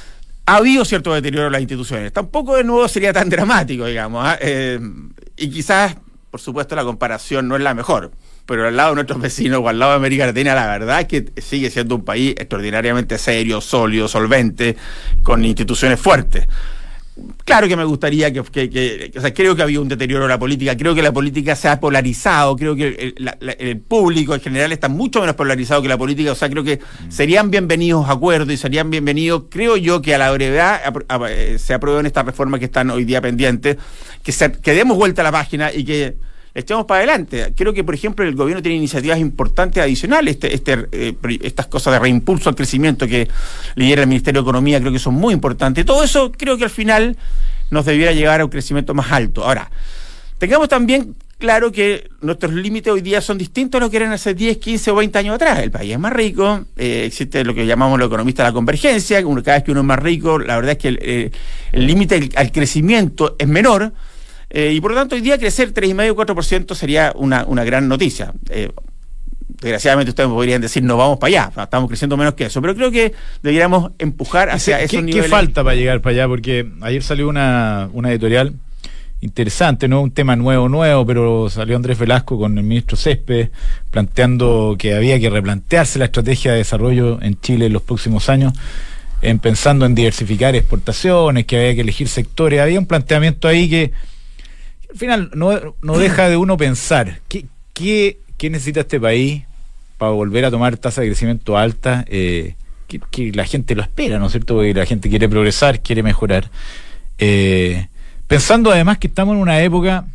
ha habido cierto deterioro en las instituciones. Tampoco de nuevo sería tan dramático, digamos. ¿eh? Eh, y quizás, por supuesto, la comparación no es la mejor, pero al lado de nuestros vecinos o al lado de América Latina, la verdad es que sigue siendo un país extraordinariamente serio, sólido, solvente, con instituciones fuertes. Claro que me gustaría que, que, que o sea, creo que había un deterioro de la política, creo que la política se ha polarizado, creo que el, la, la, el público en general está mucho menos polarizado que la política, o sea, creo que serían bienvenidos acuerdos y serían bienvenidos, creo yo, que a la brevedad a, a, se aprueben estas reformas que están hoy día pendientes, que, se, que demos vuelta a la página y que echemos para adelante. Creo que, por ejemplo, el gobierno tiene iniciativas importantes adicionales, este, este, eh, estas cosas de reimpulso al crecimiento que lidera el Ministerio de Economía, creo que son muy importantes. Todo eso creo que al final nos debiera llevar a un crecimiento más alto. Ahora, tengamos también claro que nuestros límites hoy día son distintos a lo que eran hace diez, quince o veinte años atrás. El país es más rico, eh, existe lo que llamamos los economistas la convergencia, cada vez que uno es más rico, la verdad es que el límite eh, al crecimiento es menor. Eh, y por lo tanto hoy día crecer tres coma cinco a cuatro por ciento sería una, una gran noticia. Eh, desgraciadamente ustedes podrían decir no vamos para allá, estamos creciendo menos que eso, pero creo que deberíamos empujar hacia ¿Qué, esos ¿qué, niveles. ¿Qué falta para llegar para allá? Porque ayer salió una, una editorial interesante, no un tema nuevo, nuevo, pero salió Andrés Velasco con el ministro Céspedes planteando que había que replantearse la estrategia de desarrollo en Chile en los próximos años, en pensando en diversificar exportaciones, que había que elegir sectores. Había un planteamiento ahí que al final no, no deja de uno pensar ¿qué, qué, qué necesita este país para volver a tomar tasas de crecimiento altas, eh, que, que la gente lo espera, ¿no es cierto? Porque la gente quiere progresar, quiere mejorar, eh, pensando además que estamos en una época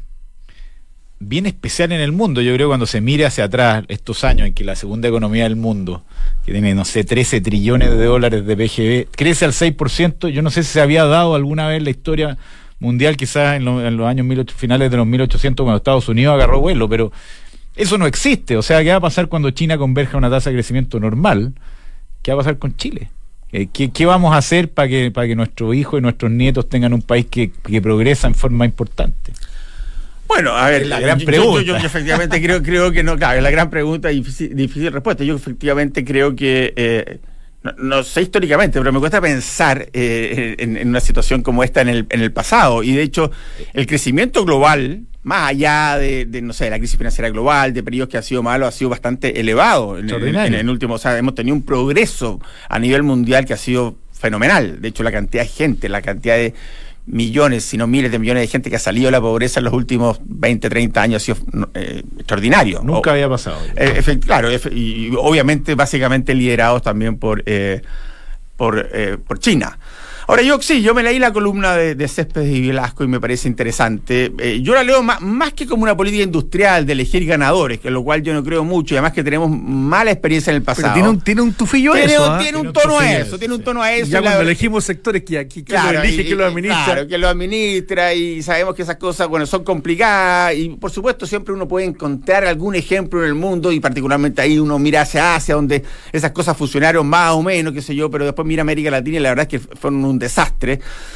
bien especial en el mundo. Yo creo que cuando se mire hacia atrás estos años en que la segunda economía del mundo, que tiene, no sé, trece trillones de dólares de P G B, crece al seis por ciento, yo no sé si se había dado alguna vez en la historia mundial, quizás en, lo, en los años mil ochocientos, finales de los mil ochocientos, cuando Estados Unidos agarró vuelo, pero eso no existe. O sea, ¿qué va a pasar cuando China converja a una tasa de crecimiento normal? ¿Qué va a pasar con Chile? ¿Qué, qué vamos a hacer para que, para que nuestros hijos y nuestros nietos tengan un país que, que progresa en forma importante? Bueno, a ver, la gran yo, pregunta. Yo, yo, yo efectivamente creo, creo que no, claro, es la gran pregunta y difícil, difícil respuesta. Yo efectivamente creo que eh, No, no sé históricamente, pero me cuesta pensar eh, en, en una situación como esta en el, en el pasado. Y de hecho, el crecimiento global, más allá de, de no sé, la crisis financiera global, de periodos que han sido malos, ha sido bastante elevado. En, en, en el último, o sea, hemos tenido un progreso a nivel mundial que ha sido fenomenal. De hecho, la cantidad de gente, la cantidad de millones, si no miles de millones de gente que ha salido de la pobreza en los últimos veinte, treinta años ha sido eh, extraordinario. Nunca o, había pasado. Eh, efect, claro, efe, y obviamente básicamente liderados también por, eh, por, eh, por China. Ahora yo sí, yo me leí la columna de, de Céspedes y Velasco y me parece interesante. Eh, yo la leo más, más que como una política industrial de elegir ganadores, que lo cual yo no creo mucho, y además que tenemos mala experiencia en el pasado. Pero tiene un, tiene un tufillo tiene, eso. Tiene, ¿eh? un tiene un tono a eso, tiene un tono a eso. Ya cuando elegimos sectores que aquí que claro, lo elige, y, que lo administra. Claro, que lo administra y sabemos que esas cosas, bueno, son complicadas y por supuesto siempre uno puede encontrar algún ejemplo en el mundo y particularmente ahí uno mira hacia Asia donde esas cosas funcionaron más o menos, qué sé yo, pero después mira América Latina y la verdad es que fueron un desastre.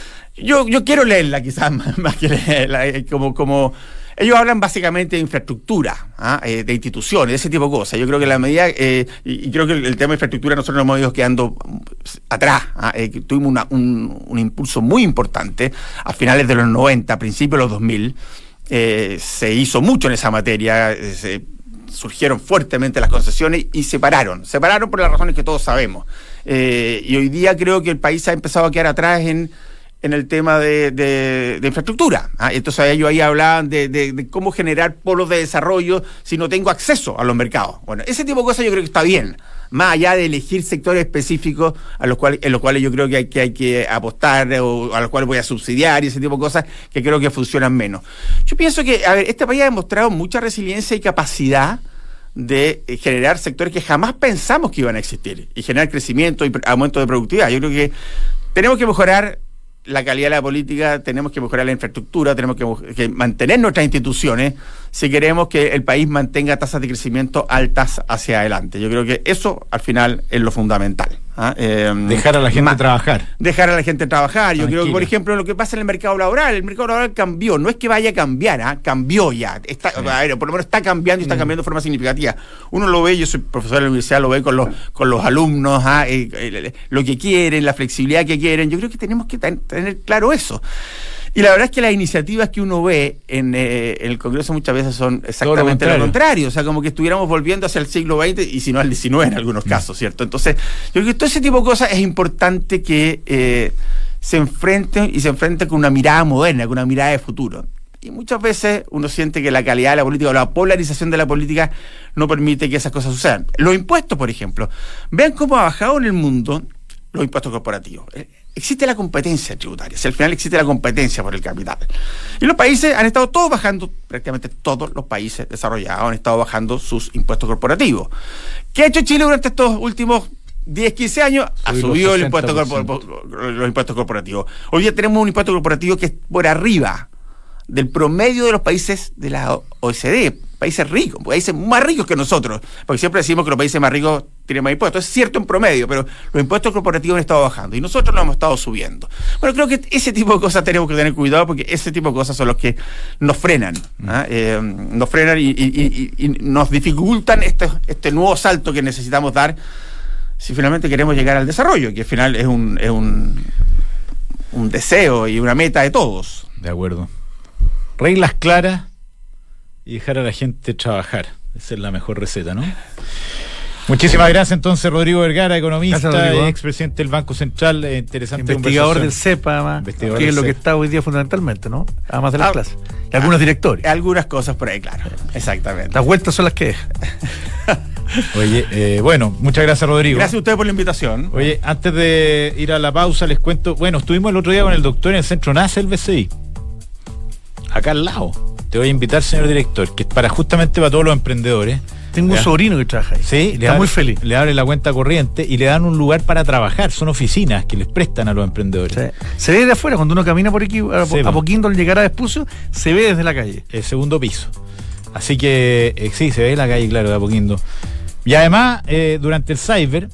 Yo, yo quiero leerla quizás más, más que leerla, eh, como, como ellos hablan básicamente de infraestructura, ¿ah? eh, de instituciones, de ese tipo de cosas. Yo creo que la medida, eh, y, y creo que el, el tema de infraestructura nosotros nos hemos ido quedando atrás. ¿ah? Eh, tuvimos una, un, un impulso muy importante a finales de los noventa, a principios de los dos mil. Eh, se hizo mucho en esa materia, eh, se, surgieron fuertemente las concesiones y se pararon. Se pararon por las razones que todos sabemos. Eh, y hoy día creo que el país ha empezado a quedar atrás en en el tema de, de, de infraestructura. ¿ah? Entonces ellos ahí hablaban de, de, de cómo generar polos de desarrollo si no tengo acceso a los mercados. Bueno, ese tipo de cosas yo creo que está bien, más allá de elegir sectores específicos a los cuales, en los cuales yo creo que hay que, hay que apostar o a los cuales voy a subsidiar y ese tipo de cosas que creo que funcionan menos. Yo pienso que, a ver, este país ha demostrado mucha resiliencia y capacidad de generar sectores que jamás pensamos que iban a existir y generar crecimiento y aumento de productividad. Yo creo que tenemos que mejorar la calidad de la política, tenemos que mejorar la infraestructura, tenemos que, que mantener nuestras instituciones si queremos que el país mantenga tasas de crecimiento altas hacia adelante. Yo creo que eso al final es lo fundamental. ¿ah? Eh, dejar a la gente más, trabajar. Dejar a la gente trabajar. Yo Tranquila. creo que, por ejemplo, lo que pasa en el mercado laboral, el mercado laboral cambió. No es que vaya a cambiar, ¿ah? Cambió ya. Está, sí. a ver, por lo menos está cambiando y está mm. cambiando de forma significativa. Uno lo ve, yo soy profesor de la universidad, lo ve con los, con los alumnos, ¿ah? eh, eh, lo que quieren, la flexibilidad que quieren. Yo creo que tenemos que ten, tener claro eso. Y la verdad es que las iniciativas que uno ve en, eh, en el Congreso muchas veces son exactamente lo contrario. lo contrario. O sea, como que estuviéramos volviendo hacia el siglo veinte y si no al diecinueve en algunos casos, ¿cierto? Entonces, yo creo que todo ese tipo de cosas es importante que eh, se enfrenten y se enfrenten con una mirada moderna, con una mirada de futuro. Y muchas veces uno siente que la calidad de la política o la polarización de la política no permite que esas cosas sucedan. Los impuestos, por ejemplo. Vean cómo ha bajado en el mundo los impuestos corporativos. Existe la competencia tributaria, si al final existe la competencia por el capital. Y los países han estado todos bajando, prácticamente todos los países desarrollados han estado bajando sus impuestos corporativos. ¿Qué ha hecho Chile durante estos últimos diez, quince años? Ha subido el impuesto corpor- los impuestos corporativos. Hoy día tenemos un impuesto corporativo que es por arriba del promedio de los países de la O E C D, países ricos, países más ricos que nosotros, porque siempre decimos que los países más ricos tienen más impuestos. Es cierto en promedio, pero los impuestos corporativos han estado bajando y nosotros los hemos estado subiendo. Bueno, creo que ese tipo de cosas tenemos que tener cuidado porque ese tipo de cosas son los que nos frenan, ¿ah? eh, nos frenan y, y, y, y nos dificultan este, este nuevo salto que necesitamos dar si finalmente queremos llegar al desarrollo, que al final es un, es un, un deseo y una meta de todos. De acuerdo. Reglas claras y dejar a la gente trabajar. Esa es la mejor receta, ¿no? Muchísimas gracias entonces, Rodrigo Vergara, economista, y expresidente del Banco Central, eh, interesante investigador del CEPA, además, investigador que es lo C E P. que está hoy día fundamentalmente, ¿no? Además de las ah, clases. Y algunos ah, directores. Algunas cosas por ahí, claro. Exactamente. Las vueltas son las que dejan. Oye, eh, bueno, muchas gracias, Rodrigo. Gracias a ustedes por la invitación. Oye, antes de ir a la pausa, les cuento, bueno, estuvimos el otro día con el doctor en el Centro NACE del B C I. Acá al lado. Te voy a invitar, señor director, que es para justamente para todos los emprendedores. Tengo un sobrino que trabaja ahí. Sí, está le abre, muy feliz. Le abre la cuenta corriente y le dan un lugar para trabajar. Son oficinas que les prestan a los emprendedores. Sí. Se ve de afuera, cuando uno camina por aquí, a, sí, a Poquindo al llegar a Vespucio, se ve desde la calle. El segundo piso. Así que, eh, sí, se ve la calle, claro, de Apoquindo. Y además, eh, durante el Cyber,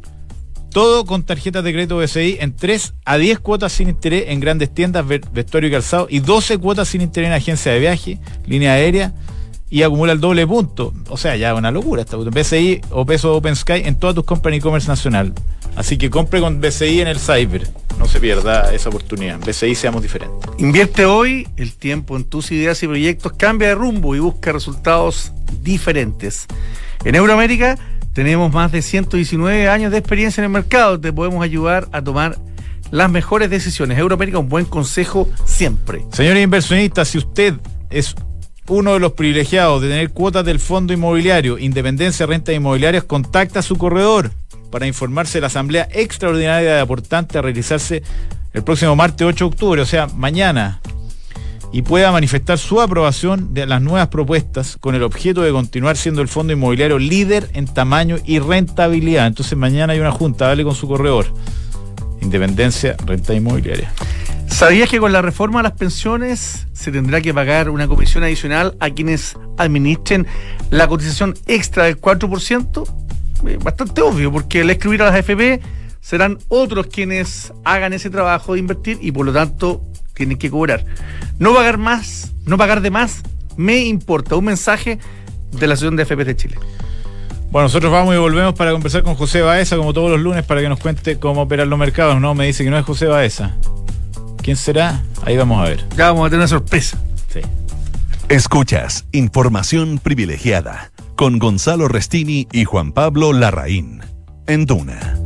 todo con tarjetas de crédito B C I en tres a diez cuotas sin interés en grandes tiendas, vestuario y calzado, y doce cuotas sin interés en agencia de viaje, línea aérea, y acumula el doble punto. O sea, ya una locura esta B C I o peso Open Sky en todas tus compras en e-commerce nacional. Así que compre con B C I en el Cyber. No se pierda esa oportunidad. B C I, seamos diferentes. Invierte hoy el tiempo en tus ideas y proyectos, cambia de rumbo y busca resultados diferentes. En Euroamérica tenemos más de ciento diecinueve años de experiencia en el mercado. Te podemos ayudar a tomar las mejores decisiones. Euroamérica, un buen consejo siempre. Señores inversionistas, si usted es uno de los privilegiados de tener cuotas del Fondo Inmobiliario Independencia Rentas Inmobiliarias, contacta a su corredor para informarse de la asamblea extraordinaria de aportantes a realizarse el próximo martes ocho de octubre, o sea, mañana, y pueda manifestar su aprobación de las nuevas propuestas con el objeto de continuar siendo el fondo inmobiliario líder en tamaño y rentabilidad. Entonces mañana hay una junta, dale con su corredor. Independencia Renta Inmobiliaria. ¿Sabías que con la reforma a las pensiones se tendrá que pagar una comisión adicional a quienes administren la cotización extra del cuatro por ciento? Bastante obvio, porque al escribir a las A F P serán otros quienes hagan ese trabajo de invertir y por lo tanto tienen que cobrar. No pagar más, no pagar de más, me importa. Un mensaje de la Asociación de A F P de Chile. Bueno, nosotros vamos y volvemos para conversar con José Baeza, como todos los lunes, para que nos cuente cómo operan los mercados. No, me dice que no es José Baeza. ¿Quién será? Ahí vamos a ver. Ya vamos a tener una sorpresa. Sí. Escuchas Información Privilegiada con Gonzalo Restini y Juan Pablo Larraín en Duna.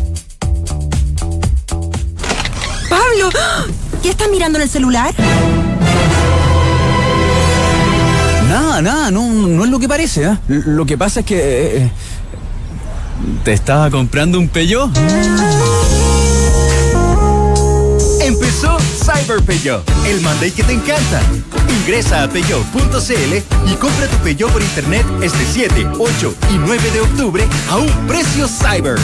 ¡Pablo! ¿Qué estás mirando en el celular? Nada, nada, no, no es lo que parece, ¿eh? Lo que pasa es que... Eh, ¿te estaba comprando un Peugeot? Empezó Cyber Peugeot, el Monday que te encanta. Ingresa a peugeot punto c l y compra tu Peugeot por internet este siete, ocho y nueve de octubre a un precio Cyber.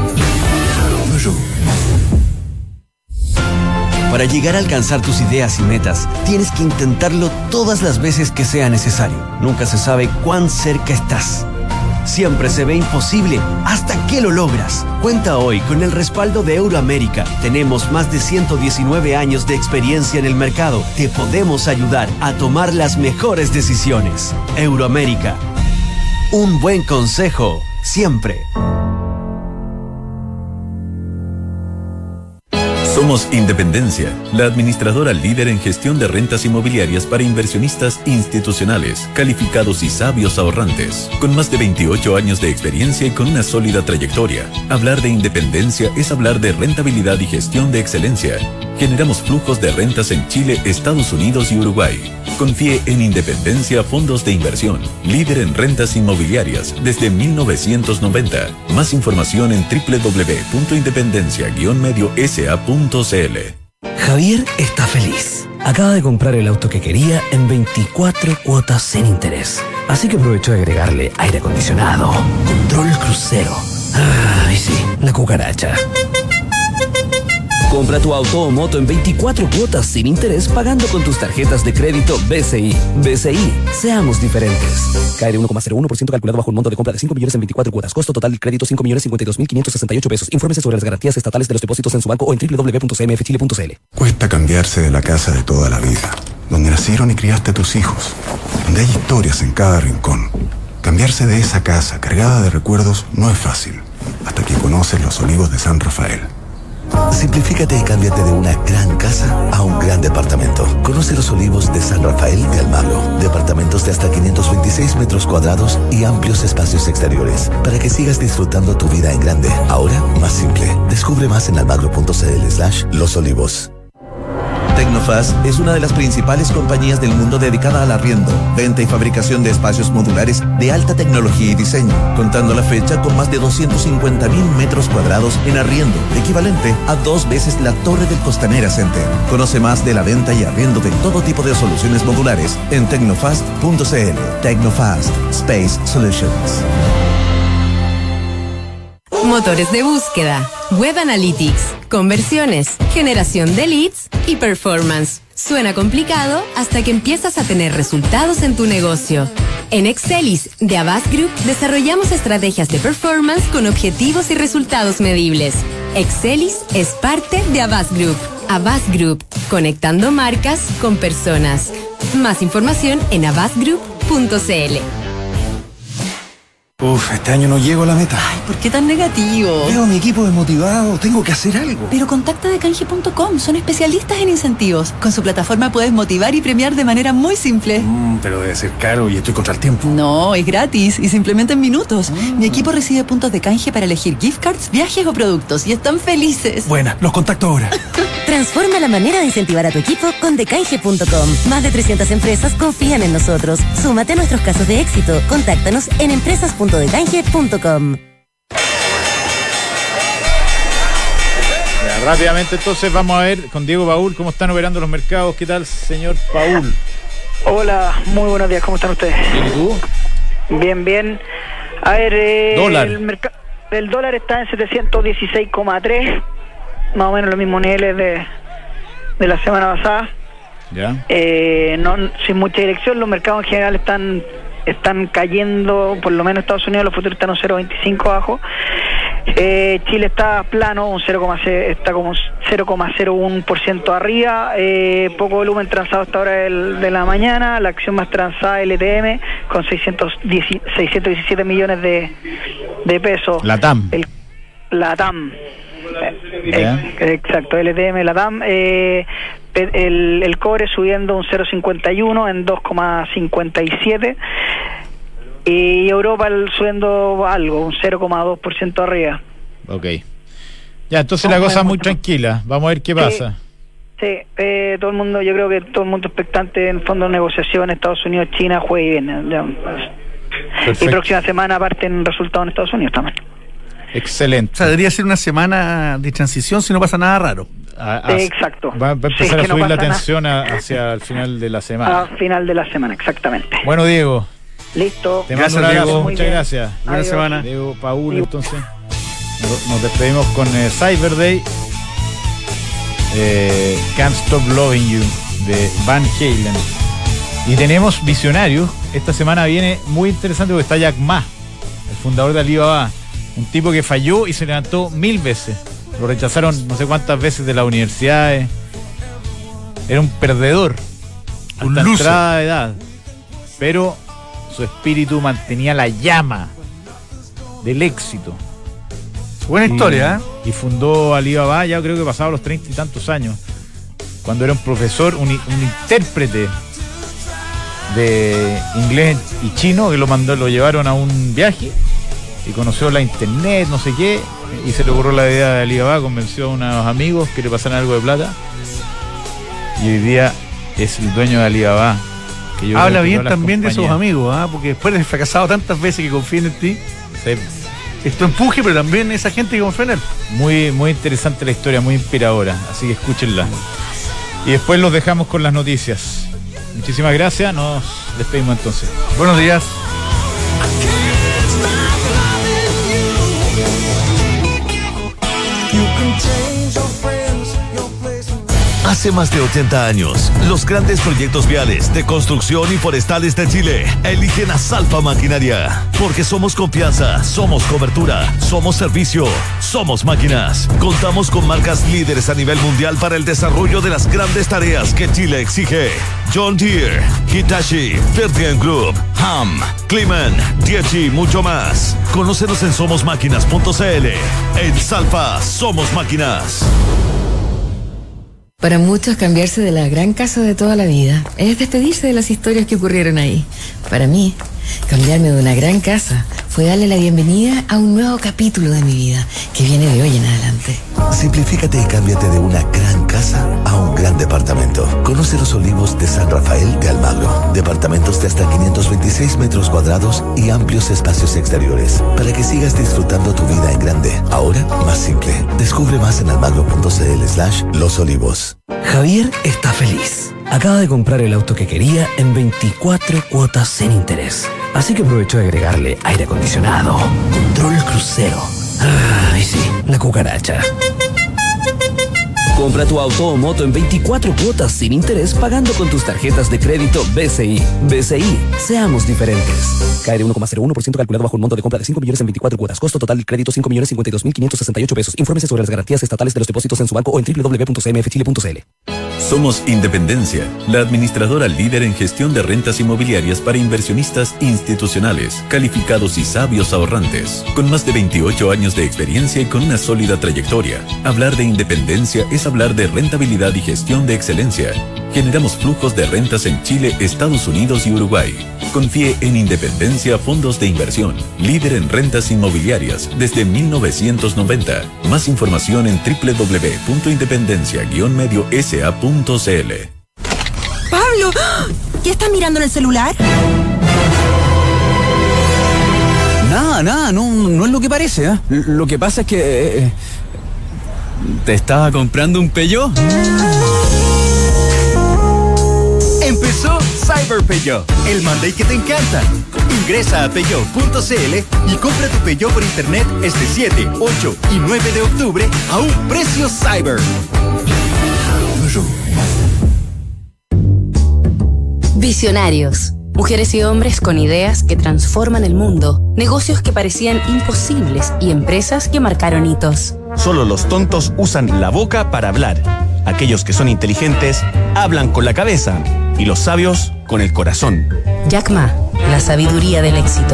Para llegar a alcanzar tus ideas y metas, tienes que intentarlo todas las veces que sea necesario. Nunca se sabe cuán cerca estás. siempre se ve imposible hasta que lo logras. Cuenta hoy con el respaldo de Euroamérica. Tenemos más de ciento diecinueve años de experiencia en el mercado. Te podemos ayudar a tomar las mejores decisiones. Euroamérica. Un buen consejo, siempre. Somos Independencia, la administradora líder en gestión de rentas inmobiliarias para inversionistas institucionales, calificados y sabios ahorrantes, con más de veintiocho años de experiencia y con una sólida trayectoria. Hablar de independencia es hablar de rentabilidad y gestión de excelencia. Generamos flujos de rentas en Chile, Estados Unidos y Uruguay. Confíe en Independencia Fondos de Inversión, líder en rentas inmobiliarias desde mil novecientos noventa. Más información en doble u doble u doble u punto independencia guion medio s a punto c l. Javier está feliz. Acaba de comprar el auto que quería en veinticuatro cuotas sin interés. Así que aprovechó de agregarle aire acondicionado, control crucero. Ah, y sí, la cucaracha. Compra tu auto o moto en veinticuatro cuotas sin interés pagando con tus tarjetas de crédito B C I. B C I, seamos diferentes. Cae de uno coma cero uno por ciento calculado bajo un monto de compra de cinco millones en veinticuatro cuotas. Costo total del crédito cinco millones cincuenta y dos mil quinientos sesenta y ocho pesos. Infórmese sobre las garantías estatales de los depósitos en su banco o en doble u doble u doble u punto c m f chile punto c l. Cuesta cambiarse de la casa de toda la vida, donde nacieron y criaste a tus hijos, donde hay historias en cada rincón. Cambiarse de esa casa cargada de recuerdos no es fácil, hasta que conoces los Olivos de San Rafael. Simplifícate y cámbiate de una gran casa a un gran departamento. Conoce los Olivos de San Rafael de Almagro. Departamentos de hasta quinientos veintiséis metros cuadrados y amplios espacios exteriores para que sigas disfrutando tu vida en grande. Ahora, más simple. Descubre más en almagro punto c l slash los olivos. Tecnofast es una de las principales compañías del mundo dedicada al arriendo, venta y fabricación de espacios modulares de alta tecnología y diseño, contando a la fecha con más de doscientos cincuenta mil metros cuadrados en arriendo, equivalente a dos veces la Torre del Costanera Center. Conoce más de la venta y arriendo de todo tipo de soluciones modulares en tecnofast punto c l. Tecnofast Space Solutions. Motores de búsqueda, Web Analytics, conversiones, generación de leads y performance. Suena complicado hasta que empiezas a tener resultados en tu negocio. En Excelis de Avast Group desarrollamos estrategias de performance con objetivos y resultados medibles. Excelis es parte de Avast Group. Avast Group, conectando marcas con personas. Más información en avast group punto c l. Uf, este año no llego a la meta. Ay, ¿por qué tan negativo? Veo a mi equipo desmotivado, tengo que hacer algo. Pero contacta de canje punto com, son especialistas en incentivos. Con su plataforma puedes motivar y premiar de manera muy simple. Mm, pero debe ser caro y estoy contra el tiempo. No, es gratis y se implementa en minutos. Mm. Mi equipo recibe puntos de canje para elegir gift cards, viajes o productos y están felices. Buena, los contacto ahora. Transforma la manera de incentivar a tu equipo con decanje punto com. Más de trescientas empresas confían en nosotros. Súmate a nuestros casos de éxito. Contáctanos en empresas punto decanje punto com. Rápidamente entonces vamos a ver con Diego Paul cómo están operando los mercados. ¿Qué tal, señor Paul? Hola, muy buenos días, ¿cómo están ustedes? ¿Bien y tú? Bien, bien. A ver, eh, dólar. El, merc- el dólar está en setecientos dieciséis coma tres, más o menos los mismos niveles de, de la semana pasada. Ya. Eh, no, sin mucha dirección, los mercados en general están están cayendo, por lo menos Estados Unidos los futuros están un cero coma veinticinco abajo. Eh, Chile está plano, un cero, está como cero coma cero uno por ciento arriba, eh, poco volumen transado hasta hora del, de la mañana, la acción más transada L T M con seiscientos diecisiete millones de, de pesos. La T A M. El, la T A M. Yeah. Eh, exacto, L T M, la T A M. Eh, el, el cobre subiendo un cero coma cincuenta y uno en dos coma cincuenta y siete. Y Europa subiendo algo, un cero coma dos por ciento arriba. Ok. Ya, entonces la cosa es muy tranquila. Vamos a ver qué pasa. Sí, eh, todo el mundo, yo creo que todo el mundo expectante en fondo de negociación, Estados Unidos, China, juegue bien. Ya, pues. Y próxima semana parten resultados en Estados Unidos también. Excelente. O sea, debería ser una semana de transición si no pasa nada raro. A, a, Exacto. Va a empezar sí, a subir no la tensión a, hacia el final de la semana. Al final de la semana, exactamente. Bueno, Diego. Listo. Te mando un abrazo, muchas bien. gracias. Buena Adiós. semana. Diego Paul, entonces. Nos despedimos con eh, Cyber Day. Eh, Can't Stop Loving You de Van Halen. Y tenemos Visionarios. Esta semana viene muy interesante porque está Jack Ma, el fundador de Alibaba, un tipo que falló y se levantó mil veces. Lo rechazaron no sé cuántas veces de las universidades. Era un perdedor Un hasta loser. entrada de edad, pero su espíritu mantenía la llama del éxito. Buena historia, ¿eh? Y fundó Alibaba, ya creo que pasaba los treinta y tantos años, cuando era un profesor, un, un intérprete de inglés y chino, que lo mandó, lo llevaron a un viaje y conoció la internet, no sé qué, y se le ocurrió la idea de Alibaba, convenció a unos amigos que le pasaran algo de plata, y hoy día es el dueño de Alibaba. Que yo Habla creo que bien todas las también de sus compañías- amigos, ¿ah? Porque después de fracasado tantas veces que confíen en ti, Sí. esto empuje, pero también esa gente que confía en él. Muy, muy interesante la historia, muy inspiradora, así que escúchenla. Y después los dejamos con las noticias. Muchísimas gracias, nos despedimos entonces. Buenos días. Hace más de ochenta años, los grandes proyectos viales de construcción y forestales de Chile eligen a Salfa Maquinaria. Porque somos confianza, somos cobertura, somos servicio, somos máquinas. Contamos con marcas líderes a nivel mundial para el desarrollo de las grandes tareas que Chile exige. John Deere, Hitachi, Fertian Group, H A M, Kliman, Dieci y mucho más. Conócenos en somos máquinas punto c l. En Salfa, somos máquinas. Para muchos, cambiarse de la gran casa de toda la vida es despedirse de las historias que ocurrieron ahí. Para mí, cambiarme de una gran casa fue darle la bienvenida a un nuevo capítulo de mi vida que viene de hoy en adelante. Simplifícate y cámbiate de una gran casa a un gran departamento. Conoce los Olivos de San Rafael de Almagro. Departamentos de hasta quinientos veintiséis metros cuadrados y amplios espacios exteriores para que sigas disfrutando tu vida en grande. Ahora, más simple. Descubre más en almagro.cl slash Los Olivos. Javier está feliz. Acaba de comprar el auto que quería en veinticuatro cuotas sin interés. Así que aprovechó de agregarle aire acondicionado, control crucero. Ay, sí, la cucaracha. Compra tu auto o moto en veinticuatro cuotas sin interés pagando con tus tarjetas de crédito B C I. B C I, seamos diferentes. Cae de uno coma cero uno por ciento calculado bajo un monto de compra de cinco millones en veinticuatro cuotas. Costo total del crédito cinco millones cincuenta y dos mil quinientos sesenta y ocho pesos. Infórmese sobre las garantías estatales de los depósitos en su banco o en doble u doble u doble u punto c m f chile punto c l. Somos Independencia, la administradora líder en gestión de rentas inmobiliarias para inversionistas institucionales, calificados y sabios ahorrantes. Con más de veintiocho años de experiencia y con una sólida trayectoria, hablar de independencia es hablar de rentabilidad y gestión de excelencia. Generamos flujos de rentas en Chile, Estados Unidos y Uruguay. Confíe en Independencia Fondos de Inversión, líder en rentas inmobiliarias desde mil novecientos noventa. Más información en doble u doble u doble u punto independencia guion medio s a punto c l. Pablo, ¿qué estás mirando en el celular? Nada, nada, no, no es lo que parece, ¿eh? Lo que pasa es que... eh, ¿te estaba comprando un Peugeot? Empezó Cyber Peugeot, el Monday que te encanta. Ingresa a peugeot punto c l y compra tu Peugeot por internet este siete, ocho y nueve de octubre a un precio Cyber. Visionarios. Mujeres y hombres con ideas que transforman el mundo, negocios que parecían imposibles y empresas que marcaron hitos. Solo los tontos usan la boca para hablar. Aquellos que son inteligentes hablan con la cabeza y los sabios con el corazón. Jack Ma, la sabiduría del éxito.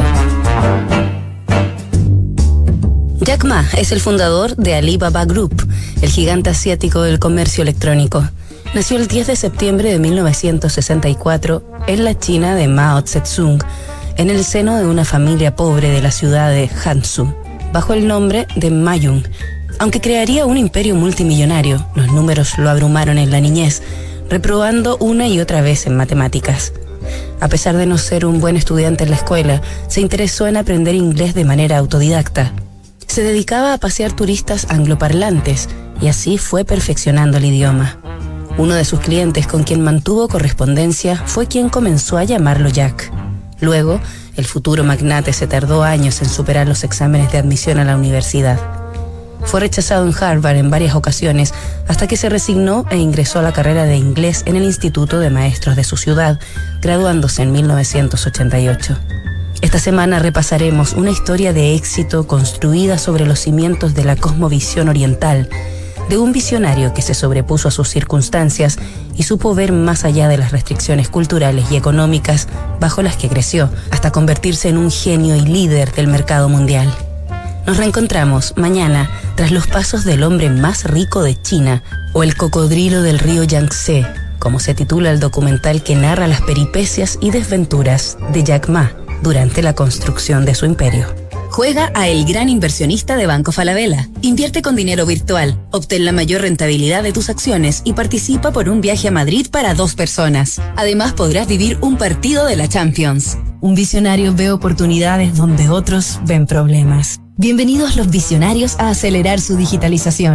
Jack Ma es el fundador de Alibaba Group, el gigante asiático del comercio electrónico. Nació el diez de septiembre de mil novecientos sesenta y cuatro en la China de Mao Zedong, en el seno de una familia pobre de la ciudad de Hanzhou, bajo el nombre de Ma Yun. Aunque crearía un imperio multimillonario, los números lo abrumaron en la niñez, reprobando una y otra vez en matemáticas. A pesar de no ser un buen estudiante en la escuela, se interesó en aprender inglés de manera autodidacta. Se dedicaba a pasear turistas angloparlantes y así fue perfeccionando el idioma. Uno de sus clientes con quien mantuvo correspondencia fue quien comenzó a llamarlo Jack. Luego, el futuro magnate se tardó años en superar los exámenes de admisión a la universidad. Fue rechazado en Harvard en varias ocasiones hasta que se resignó e ingresó a la carrera de inglés en el Instituto de Maestros de su ciudad, graduándose en mil novecientos ochenta y ocho. Esta semana repasaremos una historia de éxito construida sobre los cimientos de la cosmovisión oriental, de un visionario que se sobrepuso a sus circunstancias y supo ver más allá de las restricciones culturales y económicas bajo las que creció, hasta convertirse en un genio y líder del mercado mundial. Nos reencontramos mañana tras los pasos del hombre más rico de China, o el cocodrilo del río Yangtze, como se titula el documental que narra las peripecias y desventuras de Jack Ma durante la construcción de su imperio. Juega a El Gran Inversionista de Banco Falabella. Invierte con dinero virtual, obtén la mayor rentabilidad de tus acciones y participa por un viaje a Madrid para dos personas. Además podrás vivir un partido de la Champions. Un visionario ve oportunidades donde otros ven problemas. Bienvenidos los visionarios a acelerar su digitalización.